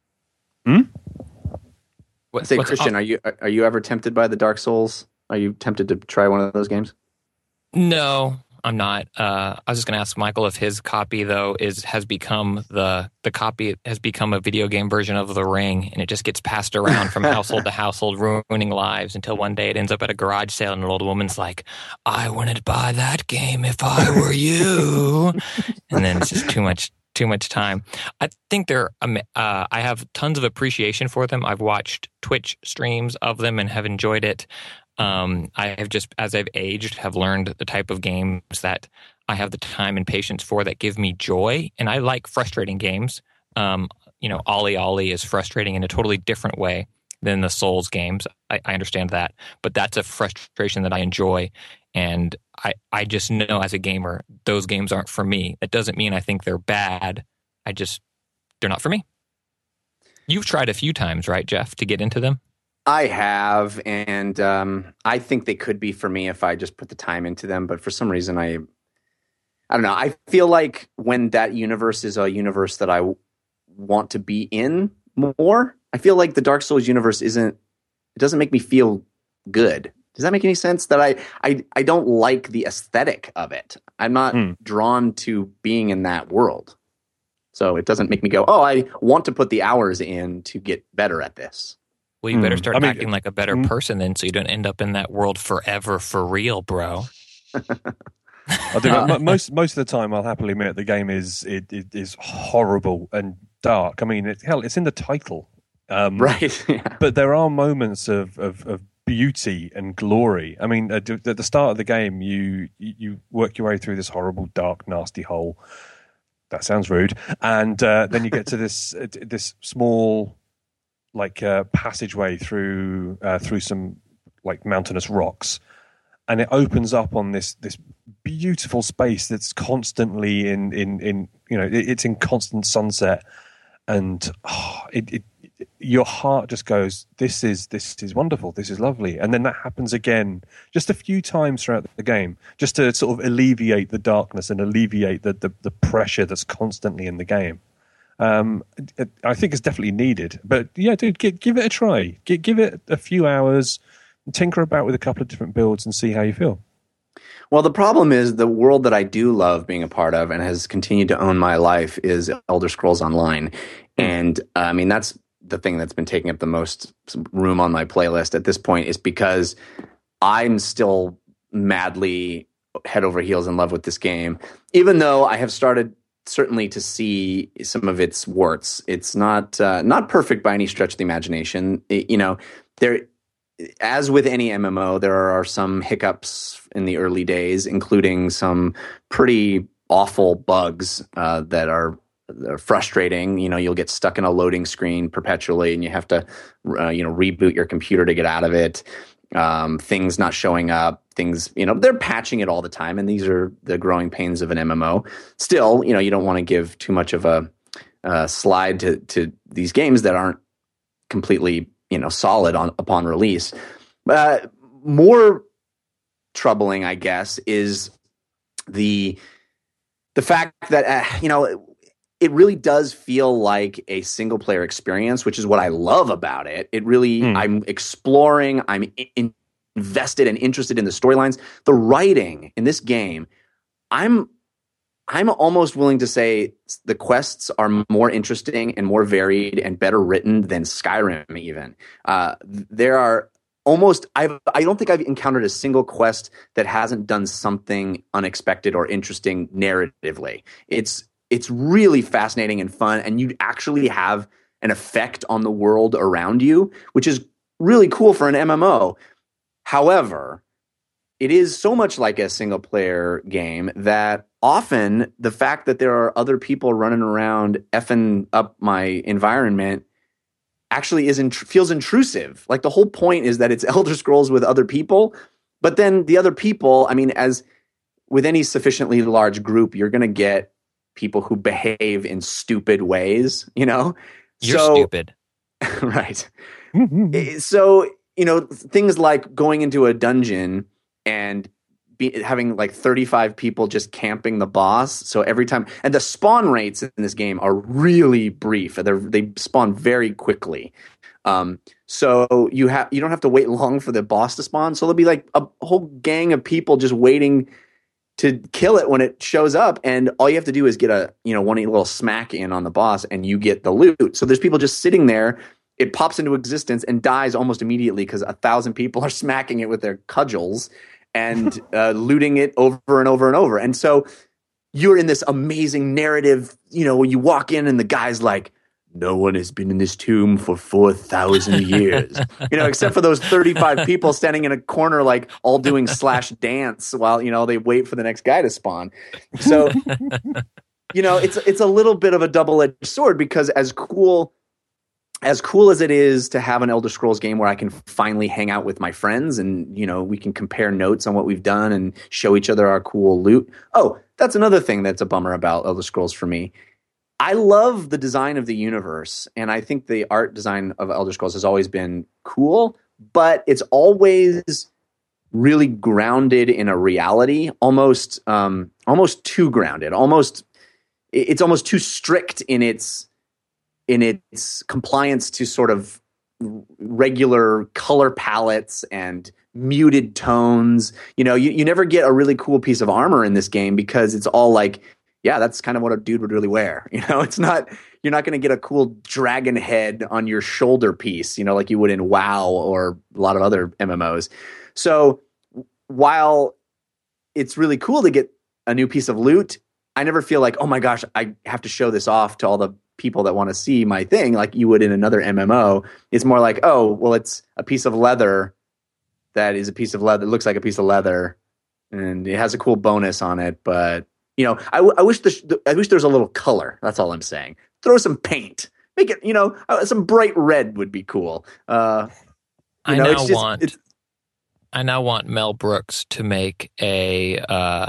Speaker 1: Christian, are you ever tempted by the Dark Souls? Are you tempted to try one of those games?
Speaker 2: No, I'm not. I was just going to ask Michael if his copy though has become the copy has become a video game version of The Ring, and it just gets passed around from household to household, ruining lives until one day it ends up at a garage sale, and an old woman's like, "I wouldn't buy that game if I were you," and then it's just too much time. I think I have tons of appreciation for them. I've watched Twitch streams of them and have enjoyed it. I have just, as I've aged, have learned the type of games that I have the time and patience for that give me joy. And I like frustrating games. Ollie Ollie is frustrating in a totally different way than the Souls games. I understand that. But that's a frustration that I enjoy. And I just know as a gamer, those games aren't for me. That doesn't mean I think they're bad. They're not for me. You've tried a few times, right, Jeff, to get into them?
Speaker 1: I have, and I think they could be for me if I just put the time into them. But for some reason, I don't know. I feel like when that universe is a universe that I want to be in more, I feel like the Dark Souls universe it doesn't make me feel good. Does that make any sense? That I don't like the aesthetic of it. I'm not drawn to being in that world. So it doesn't make me go, oh, I want to put the hours in to get better at this.
Speaker 2: Well, you better start acting like a better person then, so you don't end up in that world forever for real, bro.
Speaker 3: I do. Most of the time, I'll happily admit the game is horrible and dark. I mean, it's in the title,
Speaker 1: right? Yeah.
Speaker 3: But there are moments of beauty and glory. I mean, at the start of the game, you work your way through this horrible, dark, nasty hole. that sounds rude. And then you get to this small passageway through some like mountainous rocks, and it opens up on this beautiful space that's constantly in it's in constant sunset, and your heart just goes, this is wonderful, this is lovely. And then that happens again just a few times throughout the game, just to sort of alleviate the darkness and alleviate the pressure that's constantly in the game. I think it's definitely needed. But yeah, dude, give it a try. Give it a few hours, tinker about with a couple of different builds and see how you feel.
Speaker 1: Well, the problem is the world that I do love being a part of and has continued to own my life is Elder Scrolls Online. And I mean, that's the thing that's been taking up the most room on my playlist at this point, is because I'm still madly head over heels in love with this game, even though I have started certainly to see some of its warts. It's not perfect by any stretch of the imagination. There, as with any MMO, there are some hiccups in the early days, including some pretty awful bugs that are frustrating. You'll get stuck in a loading screen perpetually, and you have to, reboot your computer to get out of it. Things not showing up. Things, they're patching it all the time, and these are the growing pains of an MMO. Still, you don't want to give too much of a slide to these games that aren't completely, solid upon release. More troubling, I guess, is the fact that it really does feel like a single player experience, which is what I love about it. It really, I'm exploring, I'm invested and interested in the storylines. The writing in this game, I'm almost willing to say the quests are more interesting and more varied and better written than Skyrim even. There are almost, I don't think I've encountered a single quest that hasn't done something unexpected or interesting narratively. It's really fascinating and fun, and you actually have an effect on the world around you, which is really cool for an MMO. However, it is so much like a single-player game that often the fact that there are other people running around effing up my environment actually feels intrusive. Like, the whole point is that it's Elder Scrolls with other people, but then the other people, I mean, as with any sufficiently large group, you're going to get people who behave in stupid ways,
Speaker 2: You're stupid.
Speaker 1: Right. So, things like going into a dungeon and having like 35 people just camping the boss. So every time, and the spawn rates in this game are really brief. They spawn very quickly. So you don't have to wait long for the boss to spawn. So there'll be like a whole gang of people just waiting to kill it when it shows up, and all you have to do is get one little smack in on the boss, and you get the loot. So there's people just sitting there. It pops into existence and dies almost immediately because 1,000 people are smacking it with their cudgels and looting it over and over and over. And so you're in this amazing narrative. When you walk in and the guy's like, "No one has been in this tomb for 4,000 years," except for those 35 people standing in a corner, like all doing slash dance while, they wait for the next guy to spawn. So, it's a little bit of a double-edged sword, because as cool as it is to have an Elder Scrolls game where I can finally hang out with my friends and, we can compare notes on what we've done and show each other our cool loot. Oh, that's another thing that's a bummer about Elder Scrolls for me. I love the design of the universe, and I think the art design of Elder Scrolls has always been cool, but it's always really grounded in a reality, almost too grounded. It's almost too strict in its compliance to sort of regular color palettes and muted tones. You never get a really cool piece of armor in this game because it's all like, yeah, that's kind of what a dude would really wear. It's not, you're not going to get a cool dragon head on your shoulder piece, like you would in WoW or a lot of other MMOs. So while it's really cool to get a new piece of loot, I never feel like, oh my gosh, I have to show this off to all the people that want to see my thing like you would in another MMO. It's more like, oh, well, it's a piece of leather that is a piece of leather. It looks like a piece of leather and it has a cool bonus on it, but You know, I wish I wish there was a little color. That's all I'm saying. Throw some paint. Make it, you know, some bright red would be cool. I
Speaker 2: now want Mel Brooks to make a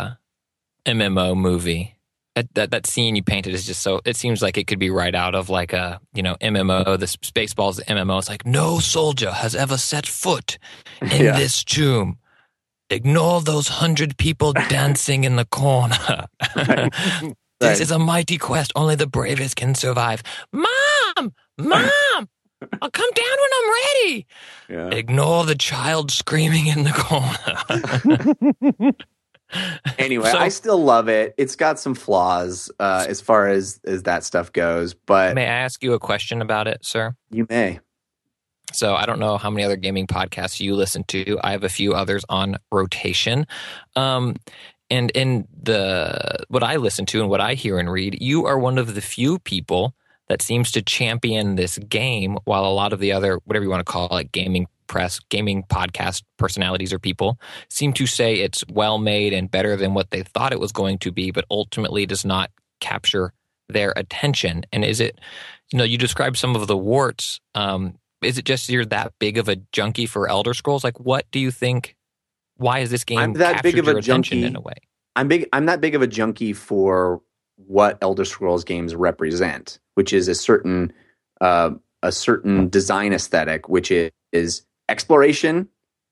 Speaker 2: MMO movie. That scene you painted is just so. It seems like it could be right out of like a MMO. The Spaceballs MMO. It's like no soldier has ever set foot in this tomb. Ignore those 100 people dancing in the corner.
Speaker 1: Right.
Speaker 2: This is a mighty quest. Only the bravest can survive. Mom, I'll come down when I'm ready.
Speaker 1: Yeah.
Speaker 2: Ignore the child screaming in the corner.
Speaker 1: Anyway, I still love it. It's got some flaws as far as that stuff goes. But
Speaker 2: may I ask you a question about it, sir?
Speaker 1: You may.
Speaker 2: So I don't know how many other gaming podcasts you listen to. I have a few others on rotation. And in what I listen to and what I hear and read, you are one of the few people that seems to champion this game, while a lot of the other, whatever you want to call it, gaming press, gaming podcast personalities or people seem to say it's well made and better than what they thought it was going to be, but ultimately does not capture their attention. And is it, you described some of the warts. Is it just you're that big of a junkie for Elder Scrolls? Like, what do you think? Why is this game captured your attention in a way?
Speaker 1: I'm that big of a junkie for what Elder Scrolls games represent, which is a certain design aesthetic, which is exploration,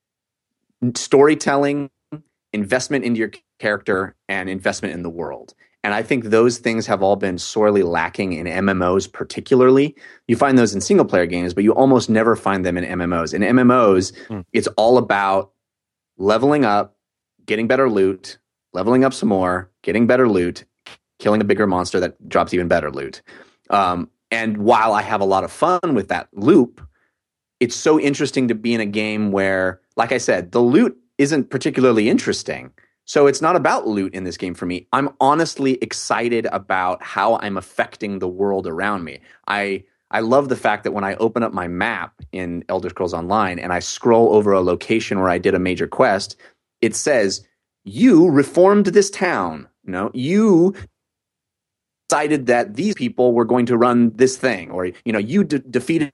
Speaker 1: storytelling, investment into your character, and investment in the world. And I think those things have all been sorely lacking in MMOs particularly. You find those in single-player games, but you almost never find them in MMOs. In MMOs, it's all about leveling up, getting better loot, leveling up some more, getting better loot, killing a bigger monster that drops even better loot. And while I have a lot of fun with that loop, it's so interesting to be in a game where, like I said, the loot isn't particularly interesting. So it's not about loot in this game for me. I'm honestly excited about how I'm affecting the world around me. I love the fact that when I open up my map in Elder Scrolls Online and I scroll over a location where I did a major quest, it says, you reformed this town. You decided that these people were going to run this thing. Or, you defeated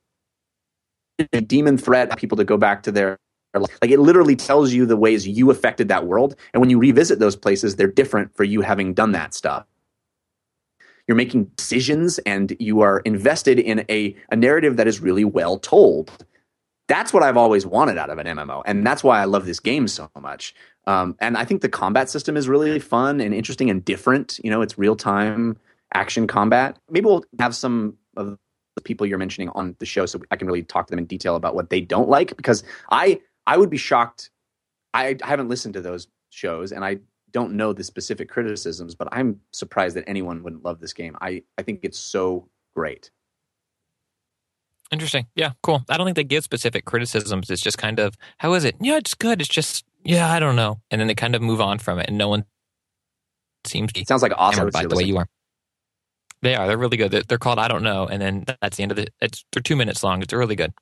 Speaker 1: a demon threat, people to go back to their... Like, it literally tells you the ways you affected that world. And when you revisit those places, they're different for you having done that stuff. You're making decisions and you are invested in a narrative that is really well told. That's what I've always wanted out of an MMO. And that's why I love this game so much. And I think the combat system is really fun and interesting and different. It's real-time action combat. Maybe we'll have some of the people you're mentioning on the show so I can really talk to them in detail about what they don't like, because I would be shocked. I haven't listened to those shows, and I don't know the specific criticisms, but I'm surprised that anyone wouldn't love this game. I think it's so great.
Speaker 2: Interesting. Yeah, cool. I don't think they give specific criticisms. It's just kind of, how is it? Yeah, it's good. It's just, I don't know. And then they kind of move on from it, and no one seems to be
Speaker 1: sounds like awesome
Speaker 2: by the way you are. They are. They're really good. They're called I Don't Know, and then that's the end of it. They're 2 minutes long. It's really good.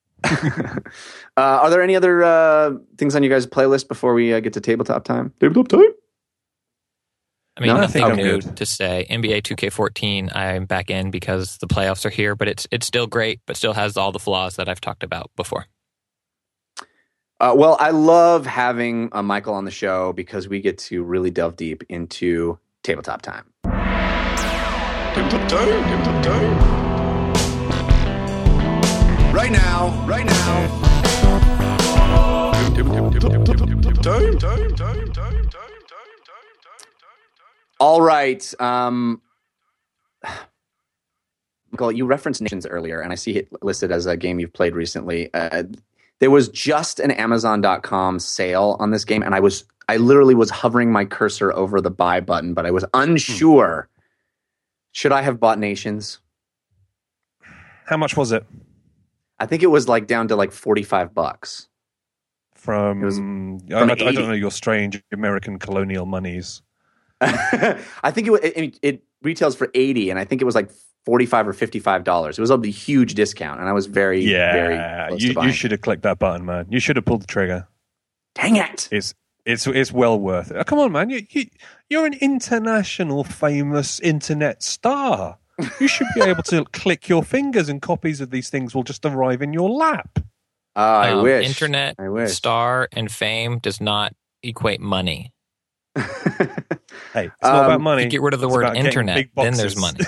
Speaker 1: Are there any other things on you guys' playlist before we get to tabletop time? Tabletop time?
Speaker 2: I mean, nothing new to say. NBA 2K14, I'm back in because the playoffs are here, but it's still great, but still has all the flaws that I've talked about before.
Speaker 1: Well, I love having Michael on the show because we get to really delve deep into tabletop time.
Speaker 5: Tabletop time, tabletop time. Right now.
Speaker 1: All right. Michael, you referenced Nations earlier, and I see it listed as a game you've played recently. There was just an Amazon.com sale on this game, and I literally was hovering my cursor over the buy button, but I was unsure. Should I have bought Nations?
Speaker 3: How much was it?
Speaker 1: I think it was down to $45.
Speaker 3: I don't know your strange American colonial monies.
Speaker 1: I think it retails for $80, and I think it was $45 or $55. It was a huge discount, and I was very close to buying.
Speaker 3: You should have clicked that button, man. You should have pulled the trigger.
Speaker 1: Dang it!
Speaker 3: It's It's well worth it. Oh, come on, man! You're an international famous internet star. You should be able to click your fingers, and copies of these things will just arrive in your lap.
Speaker 1: I wish.
Speaker 2: Internet star and fame does not equate money.
Speaker 3: Hey, it's not about money.
Speaker 2: You get rid of the word internet, then there's money.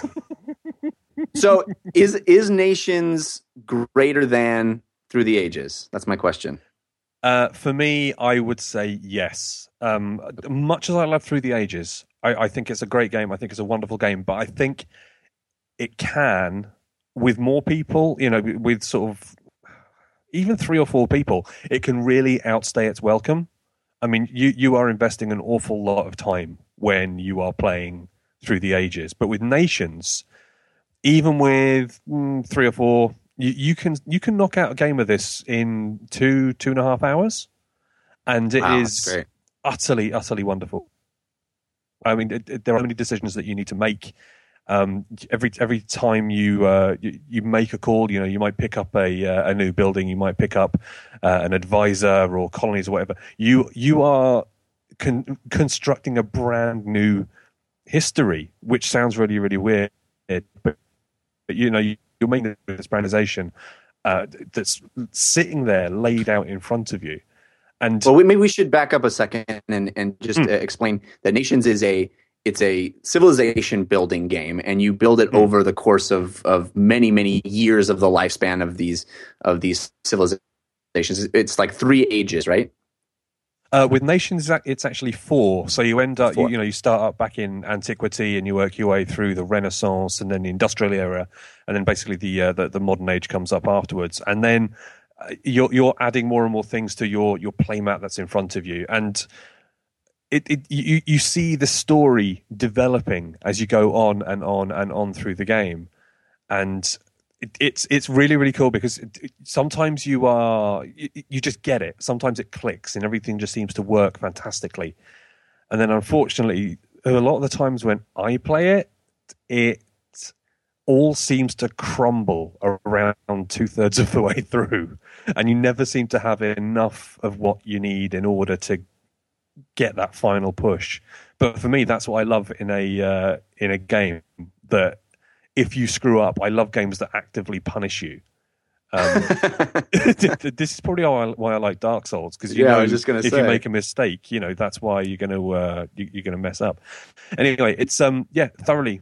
Speaker 1: So is Nations greater than Through the Ages? That's my question.
Speaker 3: For me, I would say yes. Much as I love Through the Ages, I think it's a great game. I think it's a wonderful game, but I think it can, with more people, with sort of even 3 or 4 people, it can really outstay its welcome. I mean, you are investing an awful lot of time when you are playing Through the Ages, but with Nations, even with 3 or 4, you can knock out a game of this in 2.5 hours, and it is utterly wonderful. I mean, there are many decisions that you need to make. Every time you make a call, you might pick up a new building, you might pick up an advisor or colonies or whatever. You are constructing a brand new history, which sounds really, really weird, but you're making this brandization that's sitting there, laid out in front of you. And
Speaker 1: maybe we should back up a second and just explain that Nations is it's a civilization building game, and you build it over the course of many, many years of the lifespan of these civilizations. It's like 3 ages, right?
Speaker 3: With Nations, it's actually 4. So you end up, you start up back in antiquity, and you work your way through the Renaissance, and then the Industrial era, and then basically the modern age comes up afterwards. And then you're adding more and more things to your playmat that's in front of you, and you see the story developing as you go on and on and on through the game, and it's really, really cool because sometimes you just get it. Sometimes it clicks and everything just seems to work fantastically. And then unfortunately, a lot of the times when I play it all seems to crumble around 2/3 of the way through. And you never seem to have enough of what you need in order to get that final push. But for me, that's what I love in a game, that if you screw up, I love games that actively punish you. This is probably why I like Dark Souls, because
Speaker 1: I was just gonna
Speaker 3: if
Speaker 1: say,
Speaker 3: you make a mistake, that's why you're gonna mess up. Anyway, it's thoroughly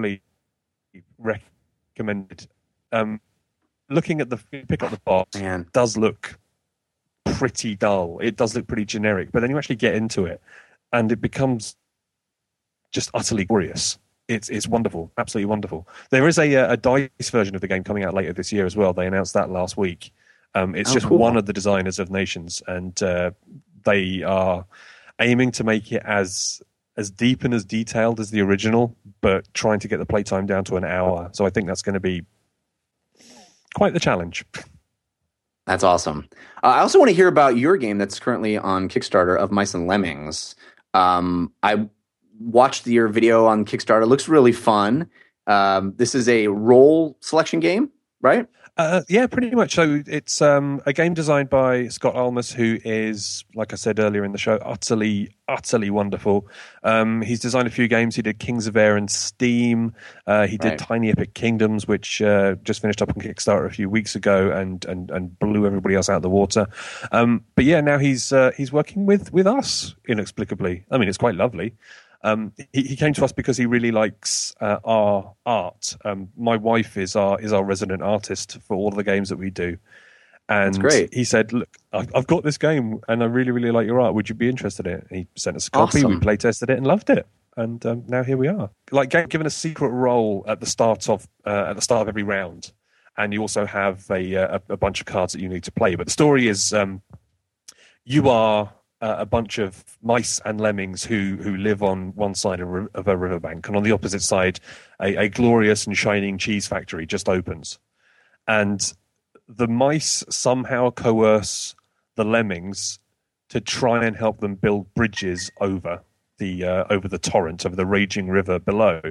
Speaker 3: recommended. Looking at pick up the box, does look pretty dull. It does look pretty generic, but then you actually get into it, and it becomes just utterly glorious. It's wonderful, absolutely wonderful. There is a DICE version of the game coming out later this year as well. They announced that last week. It's just cool. One of the designers of Nations, and they are aiming to make it as deep and as detailed as the original, but trying to get the playtime down to an hour. So I think that's going to be quite the challenge.
Speaker 1: That's awesome. I also want to hear about your game that's currently on Kickstarter, of Mice and Lemmings. I watched your video on Kickstarter. It looks really fun. This is a role selection game, right?
Speaker 3: Yeah, pretty much. So it's a game designed by Scott Almus, who is, like I said earlier in the show, utterly wonderful. He's designed a few games. He did Kings of Air and Steam. He did Tiny Epic Kingdoms, which just finished up on Kickstarter a few weeks ago and blew everybody else out of the water. But yeah, now he's working with us inexplicably. I mean, it's quite lovely. He came to us because he really likes our art. My wife is our resident artist for all of the games that we do. And
Speaker 1: that's great.
Speaker 3: He said, look, I've got this game and I really, really like your art. Would you be interested in it? And he sent us a copy.
Speaker 1: Awesome.
Speaker 3: We play tested it and loved it. And now here we are. Like given a secret role at the start of every round. And you also have a bunch of cards that you need to play. But the story is you are a bunch of mice and lemmings who live on one side of a riverbank, and on the opposite side, a glorious and shining cheese factory just opens. And the mice somehow coerce the lemmings to try and help them build bridges over the torrent, over the raging river below.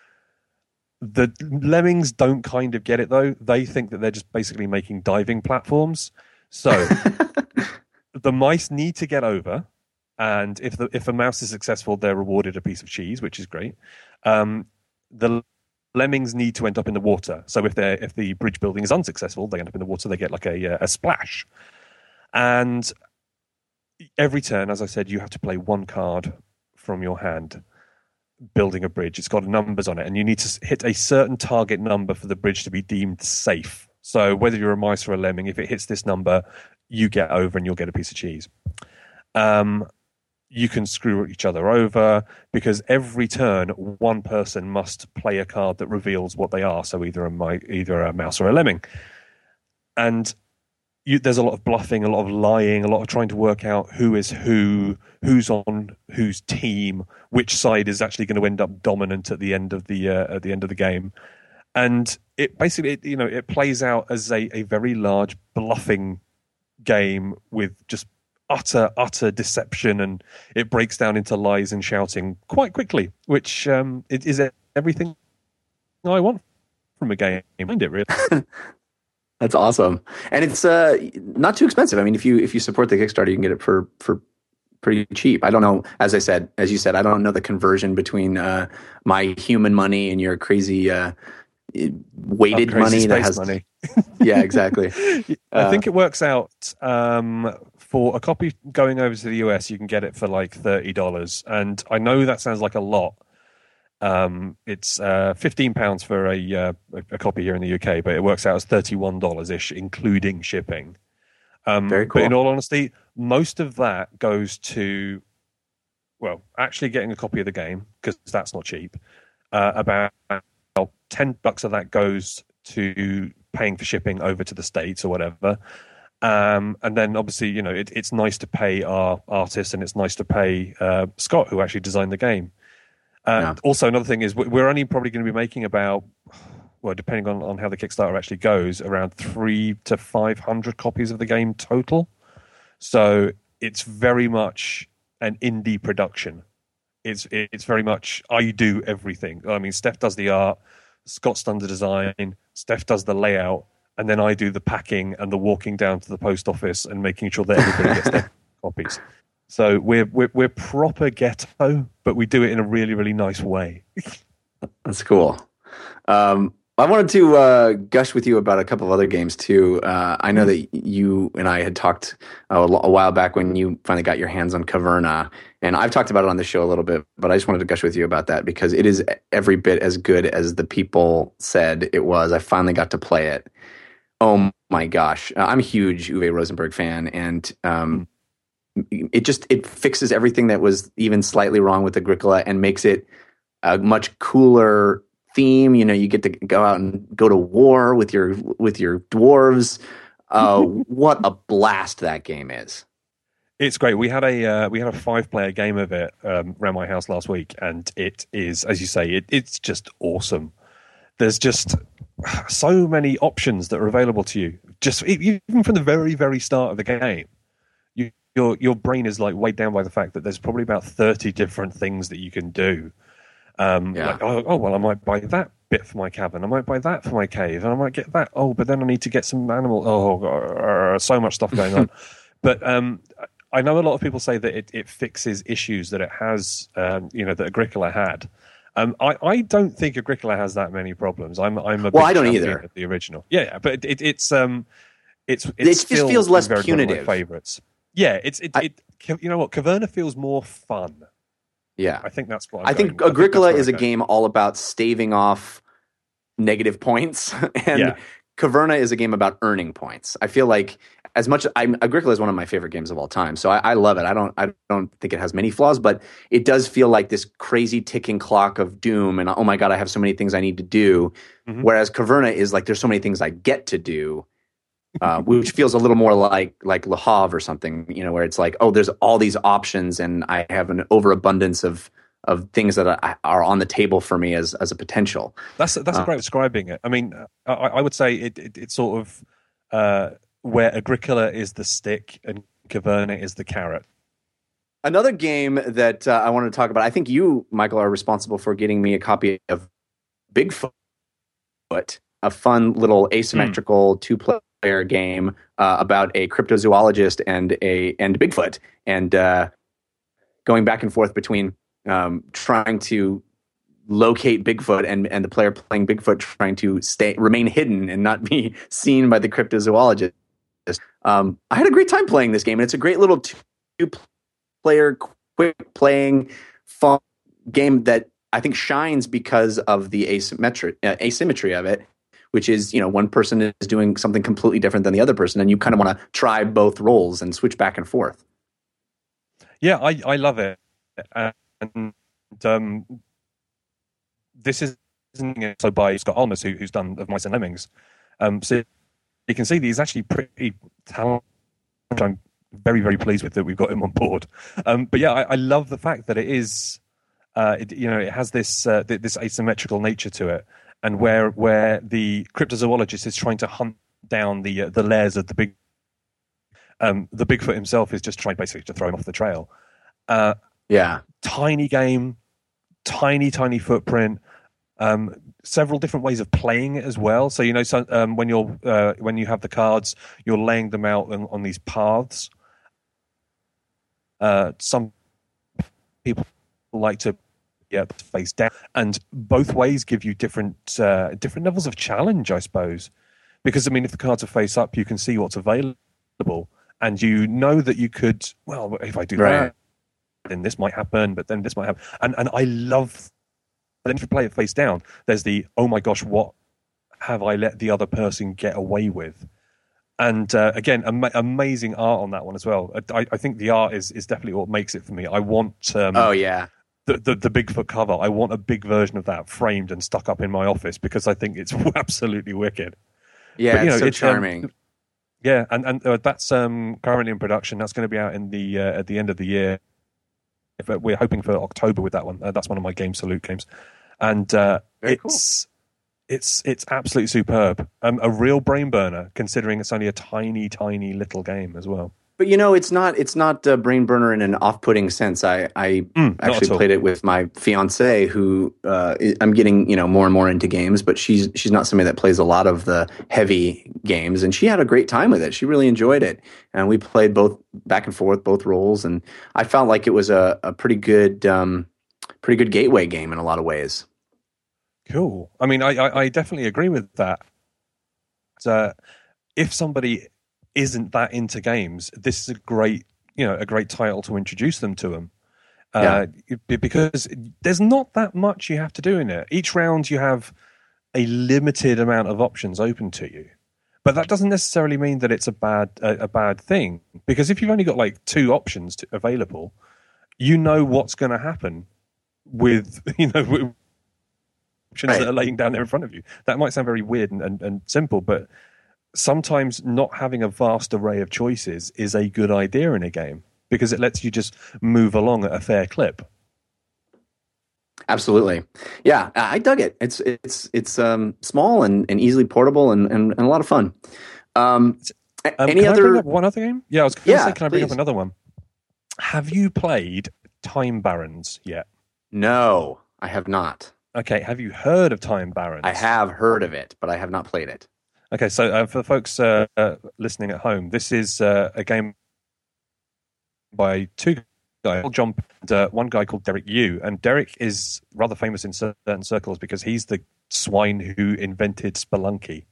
Speaker 3: The lemmings don't kind of get it, though. They think that they're just basically making diving platforms. So the mice need to get over, And if a mouse is successful, they're rewarded a piece of cheese, which is great. The lemmings need to end up in the water. So if the bridge building is unsuccessful, they end up in the water. They get like a splash. And every turn, as I said, you have to play one card from your hand, building a bridge. It's got numbers on it, and you need to hit a certain target number for the bridge to be deemed safe. So whether you're a mice or a lemming, if it hits this number, you get over and you'll get a piece of cheese. You can screw each other over because every turn, one person must play a card that reveals what they are. So either a mouse or a lemming. And there's a lot of bluffing, a lot of lying, a lot of trying to work out who is who's on whose team, which side is actually going to end up dominant at the end of the game. And it basically, it plays out as a very large bluffing game with just utter deception, and it breaks down into lies and shouting quite quickly, which it is everything I want from a game. Mind it, really.
Speaker 1: That's awesome, and it's not too expensive. I mean, if you support the Kickstarter, you can get it for pretty cheap. I don't know, as you said, I don't know the conversion between my human money and your crazy weighted
Speaker 3: crazy
Speaker 1: money that has
Speaker 3: money.
Speaker 1: Yeah, exactly.
Speaker 3: I think it works out for a copy going over to the US, you can get it for like $30, and I know that sounds like a lot. It's £15 for a copy here in the UK, but it works out as $31-ish, including shipping.
Speaker 1: Very cool.
Speaker 3: But in all honesty, most of that goes to, well, actually getting a copy of the game, because that's not cheap. About $10 of that goes to paying for shipping over to the States or whatever. And then obviously, it's nice to pay our artists, and it's nice to pay Scott, who actually designed the game. Also, another thing is we're only probably going to be making about, well, depending on how the Kickstarter actually goes, around 300 to 500 copies of the game total. So it's very much an indie production. It's very much, I do everything. I mean, Steph does the art, Scott's done the design, Steph does the layout, and then I do the packing and the walking down to the post office and making sure that everybody gets their copies. So we're proper ghetto, but we do it in a really, really nice way.
Speaker 1: That's cool. I wanted to gush with you about a couple of other games too. I know that you and I had talked a while back when you finally got your hands on Caverna, and I've talked about it on the show a little bit, but I just wanted to gush with you about that because it is every bit as good as the people said it was. I finally got to play it. Oh my gosh. I'm a huge Uwe Rosenberg fan, and it fixes everything that was even slightly wrong with Agricola and makes it a much cooler theme. You get to go out and go to war with your dwarves. What a blast that game is!
Speaker 3: It's great. We had a 5-player game of it around my house last week, and it is, as you say, it's just awesome. There's just so many options that are available to you. Just even from the very, very start of the game, your brain is like weighed down by the fact that there's probably about 30 different things that you can do. Like, well, I might buy that bit for my cabin. I might buy that for my cave, and I might get that. Oh, but then I need to get some animal. Oh, so much stuff going on. But I know a lot of people say that it fixes issues that it has, that Agricola had. I don't think Agricola has that many problems. I'm a big
Speaker 1: I don't
Speaker 3: champion
Speaker 1: either.
Speaker 3: of the original. Yeah, but it just
Speaker 1: feels less punitive.
Speaker 3: One of my favorites. Yeah, you know what? Caverna feels more fun.
Speaker 1: Yeah,
Speaker 3: I think that's what
Speaker 1: I think Agricola is a game all about staving off negative points, and Caverna is a game about earning points. I feel like Agricola is one of my favorite games of all time, so I love it. I don't think it has many flaws, but it does feel like this crazy ticking clock of doom, and oh my god, I have so many things I need to do. Mm-hmm. Whereas Caverna is like there's so many things I get to do. Which feels a little more like Le Havre or something, where it's like, oh, there's all these options, and I have an overabundance of things that are on the table for me as a potential.
Speaker 3: That's a great way of describing it. I mean, I would say it's sort of where Agricola is the stick and Caverna is the carrot.
Speaker 1: Another game that I wanted to talk about, I think you, Michael, are responsible for getting me a copy of Bigfoot, a fun little asymmetrical two-player game about a cryptozoologist and Bigfoot, and going back and forth between trying to locate Bigfoot and the player playing Bigfoot trying to remain hidden and not be seen by the cryptozoologist. I had a great time playing this game, and it's a great little two-player, quick-playing, fun game that I think shines because of the asymmetry of it, which is, one person is doing something completely different than the other person, and you kind of want to try both roles and switch back and forth.
Speaker 3: Yeah, I love it. And this isn't so by Scott Almus, who's done Of Mice and Lemmings. So you can see that he's actually pretty talented, which I'm very, very pleased with that we've got him on board. But yeah, I love the fact that it is, it has this this asymmetrical nature to it, and where the cryptozoologist is trying to hunt down the layers of the Bigfoot himself is just trying basically to throw him off the trail. Tiny game, tiny footprint. Several different ways of playing it as well. So when you have the cards, you're laying them out on these paths. Some people like to face down, and both ways give you different levels of challenge, I suppose. Because if the cards are face up, you can see what's available, and you know that you could. Well, if I do that, then this might happen. But then this might happen, and I love. Then if you play it face down, there's the, oh my gosh, what have I let the other person get away with? And again, amazing art on that one as well. I think the art is definitely what makes it for me. I want the Bigfoot cover. I want a big version of that framed and stuck up in my office because I think it's absolutely wicked.
Speaker 1: Yeah, but, it's so charming.
Speaker 3: And that's currently in production. That's going to be out in at the end of the year. We're hoping for October with that one. That's one of my Game Salute games, and it's absolutely superb. A real brain burner, considering it's only a tiny little game as well.
Speaker 1: But it's not a brain burner in an off-putting sense. I actually played it with my fiance, who I'm getting more and more into games, but she's not somebody that plays a lot of the heavy games, and she had a great time with it. She really enjoyed it, and we played both back and forth, both roles, and I felt like it was a pretty good gateway game in a lot of ways.
Speaker 3: Cool. I definitely agree with that. If somebody isn't that into games, this is a great title to introduce them to them. Because there's not that much you have to do in it. Each round you have a limited amount of options open to you, but that doesn't necessarily mean that it's a bad thing. Because if you've only got like 2 options available, what's going to happen with with options that are laying down there in front of you. That might sound very weird and simple, but sometimes not having a vast array of choices is a good idea in a game because it lets you just move along at a fair clip.
Speaker 1: Absolutely. Yeah, I dug it. It's small and easily portable and a lot of fun. Any other?
Speaker 3: Can I bring up one other game? Yeah, I was going to say, can I bring up
Speaker 1: please.
Speaker 3: another one? Have you played Time Barons yet?
Speaker 1: No, I have not.
Speaker 3: Okay, have you heard of Time Barons?
Speaker 1: I have heard of it, but I have not played it.
Speaker 3: Okay, so for folks listening at home, this is a game by 2 guys, John, and one guy called Derek Yu. And Derek is rather famous in certain circles because he's the swine who invented Spelunky.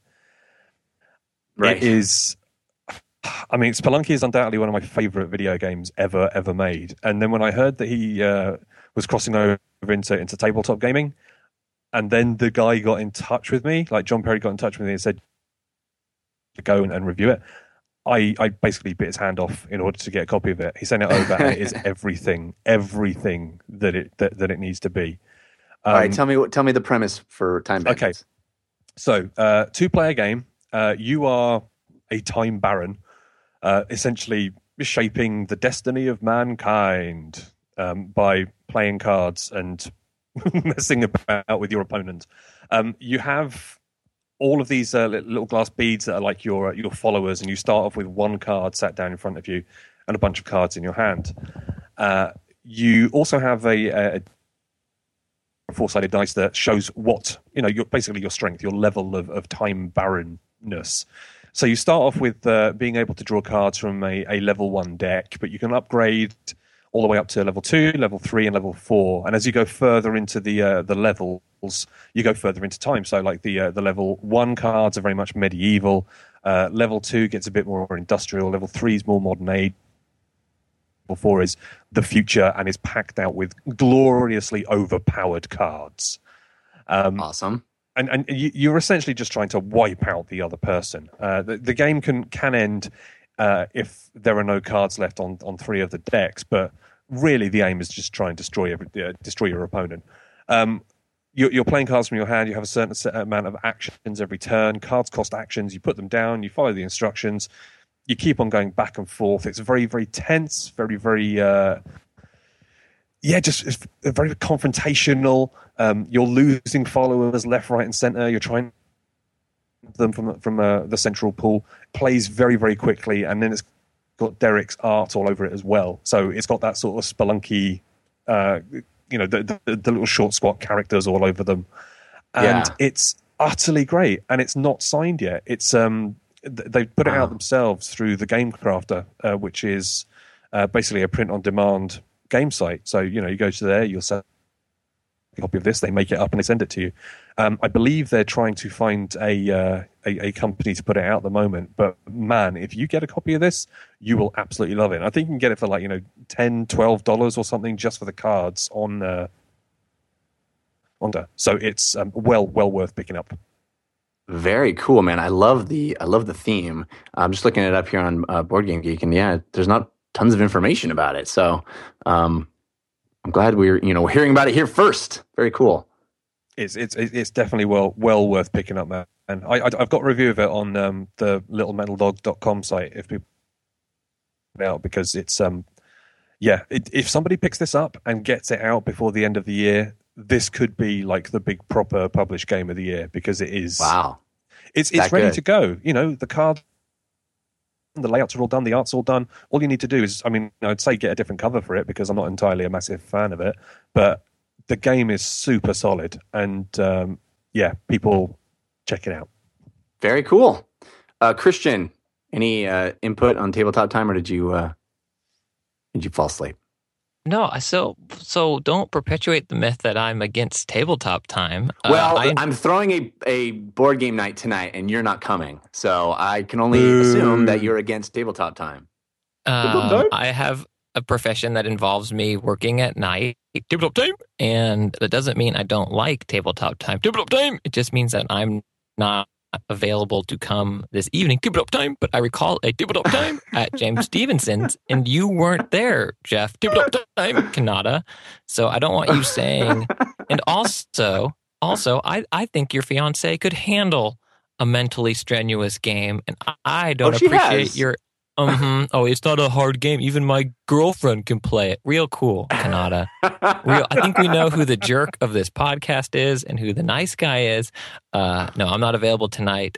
Speaker 1: Right.
Speaker 3: It is... Spelunky is undoubtedly one of my favorite video games ever made. And then when I heard that he was crossing over into tabletop gaming, and then the guy got in touch with me, like John Perry got in touch with me and said, to go and review it. I basically bit his hand off in order to get a copy of it. He sent it over, and it is everything that it needs to be.
Speaker 1: All right, tell me the premise for Time Barons.
Speaker 3: Okay, so 2-player game. You are a time baron, essentially shaping the destiny of mankind by playing cards and messing about with your opponent. You have all of these little glass beads that are like your followers, and you start off with 1 card sat down in front of you and a bunch of cards in your hand. You also have a 4-sided dice that shows what, basically your strength, your level of time barrenness. So you start off with being able to draw cards from a level 1 deck, but you can upgrade all the way up to level 2, level 3, and level 4. And as you go further into the levels, you go further into time. So like the level 1 cards are very much medieval. Level 2 gets a bit more industrial. Level 3 is more modern age. Level 4 is the future and is packed out with gloriously overpowered cards.
Speaker 1: Awesome.
Speaker 3: And you're essentially just trying to wipe out the other person. The game can end if there are no cards left on 3 of the decks, but really the aim is just try and destroy your opponent. You're playing cards from your hand. You have a certain set amount of actions every turn. Cards cost actions. You put them down. You follow the instructions. You keep on going back and forth. It's very, very tense, very, very... just very confrontational. You're losing followers left, right, and center. You're trying them from the central pool. Plays very, very quickly, and then it's got Derek's art all over it as well. So it's got that sort of spelunky, the little short, squat characters all over them, and it's utterly great. And it's not signed yet. It's they put it out themselves through the Game Crafter, which is basically a print-on-demand game site. So you go to there, you'll set a copy of this, they make it up and they send it to you. I believe they're trying to find a company to put it out at the moment, but man, if you get a copy of this, you will absolutely love it. I think you can get it for like $10-12 or something just for the cards on so it's well worth picking up.
Speaker 1: Very cool, man. I love the theme. I'm just looking it up here on Board Game Geek, and there's not tons of information about it. So I'm glad we're hearing about it here first. Very cool.
Speaker 3: It's definitely well worth picking up, man. And I've got a review of it on the littlemetaldog.com site if people out, because it's if somebody picks this up and gets it out before the end of the year, this could be like the big proper published game of the year, because it is.
Speaker 1: Wow.
Speaker 3: It's ready to go. The card, the layouts are all done, the art's all done. All you need to do is, I'd say get a different cover for it, because I'm not entirely a massive fan of it, but the game is super solid, and people check it out.
Speaker 1: Very cool. Christian, any input on Tabletop Time, or did you fall asleep?
Speaker 2: No, so don't perpetuate the myth that I'm against Tabletop Time.
Speaker 1: Well, I'm throwing a board game night tonight, and you're not coming, so I can only assume that you're against Tabletop Time.
Speaker 2: I have a profession that involves me working at night. Tabletop Time, and that doesn't mean I don't like Tabletop Time. Tabletop Time. It just means that I'm not available to come this evening. Tabletop Time, but I recall a Tabletop Time at James Stevenson's, and you weren't there, Jeff. Tabletop Time, Kanata. So I don't want you saying. And also, I think your fiance could handle a mentally strenuous game, and I don't appreciate your. Oh, it's not a hard game. Even my girlfriend can play it. Real cool, Kanata. I think we know who the jerk of this podcast is and who the nice guy is. No, I'm not available tonight.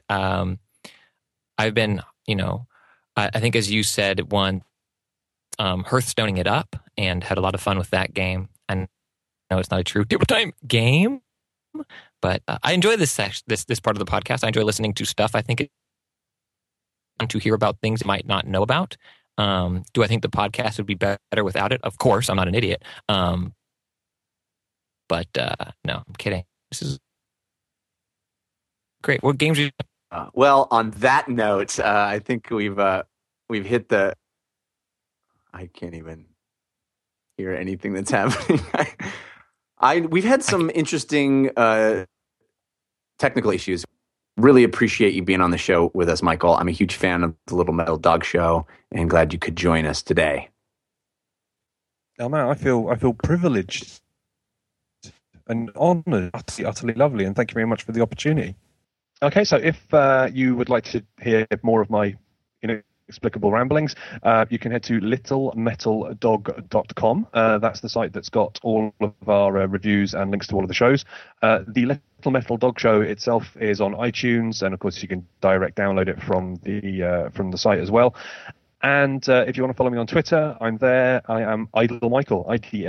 Speaker 2: I've been, I think as you said, Hearthstoning it up and had a lot of fun with that game. And no, it's not a true Tabletop Time game, but I enjoy this part of the podcast. I enjoy listening to stuff. I think to hear about things you might not know about. Do I think the podcast would be better without it? Of course, I'm not an idiot. But no, I'm kidding. This is great. What games are you?
Speaker 1: Well, on that note, I think we've hit the. I can't even hear anything that's happening. We've had some interesting technical issues. Really appreciate you being on the show with us, Michael. I'm a huge fan of the Little Metal Dog Show, and glad you could join us today.
Speaker 3: Oh man, I feel privileged and honoured. Utterly lovely, and thank you very much for the opportunity. Okay, so if you would like to hear more of my inexplicable ramblings, you can head to littlemetaldog.com. That's the site that's got all of our reviews and links to all of the shows. The Little Metal Dog Show itself is on iTunes, and of course you can direct download it from the site as well. And if you want to follow me on Twitter, I'm there. I am Idle Michael,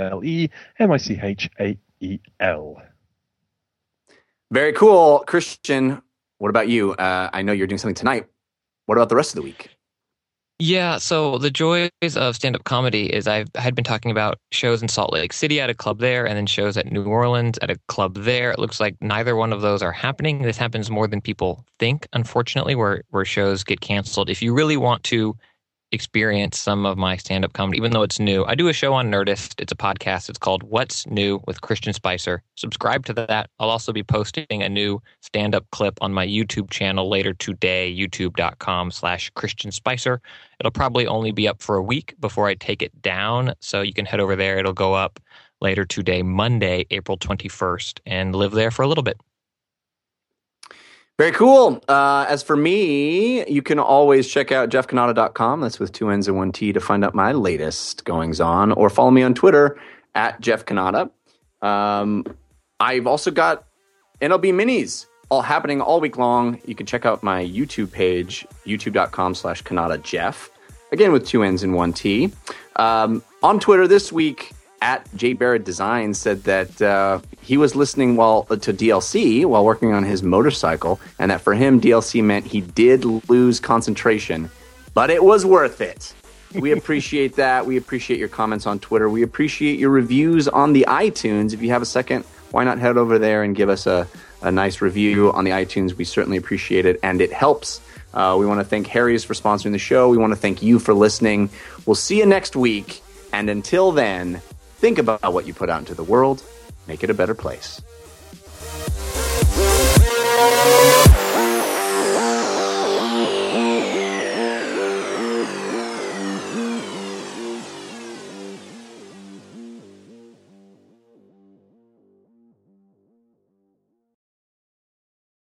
Speaker 3: IDLEMICHAEL.
Speaker 1: Very cool. Christian, what about you? I know you're doing something tonight. What about the rest of the week?
Speaker 2: Yeah, so the joys of stand-up comedy is I had been talking about shows in Salt Lake City at a club there, and then shows at New Orleans at a club there. It looks like neither one of those are happening. This happens more than people think, unfortunately, where shows get canceled. If you really want to experience some of my stand-up comedy, even though it's new, I do a show on Nerdist. It's a podcast. It's called What's New with Christian Spicer. Subscribe to that. I'll also be posting a new stand-up clip on my YouTube channel later today, youtube.com/Christian Spicer. It'll probably only be up for a week before I take it down, so you can head over there. It'll go up later today, Monday, April 21st, and live there for a little bit.
Speaker 1: Very cool. As for me, you can always check out jeffcanada.com. That's with 2 N's and 1 T to find out my latest goings on, or follow me on Twitter at jeffcanada. I've also got NLB minis all happening all week long. You can check out my YouTube page, youtube.com/CanadaJeff. Again, with 2 N's and 1 T. On Twitter this week, at J Barrett Design said that he was listening to DLC while working on his motorcycle, and that for him, DLC meant he did lose concentration, but it was worth it. We appreciate that. We appreciate your comments on Twitter. We appreciate your reviews on the iTunes. If you have a second, why not head over there and give us a nice review on the iTunes? We certainly appreciate it, and it helps. We want to thank Harry's for sponsoring the show. We want to thank you for listening. We'll see you next week, and until then, think about what you put out into the world. Make it a better place.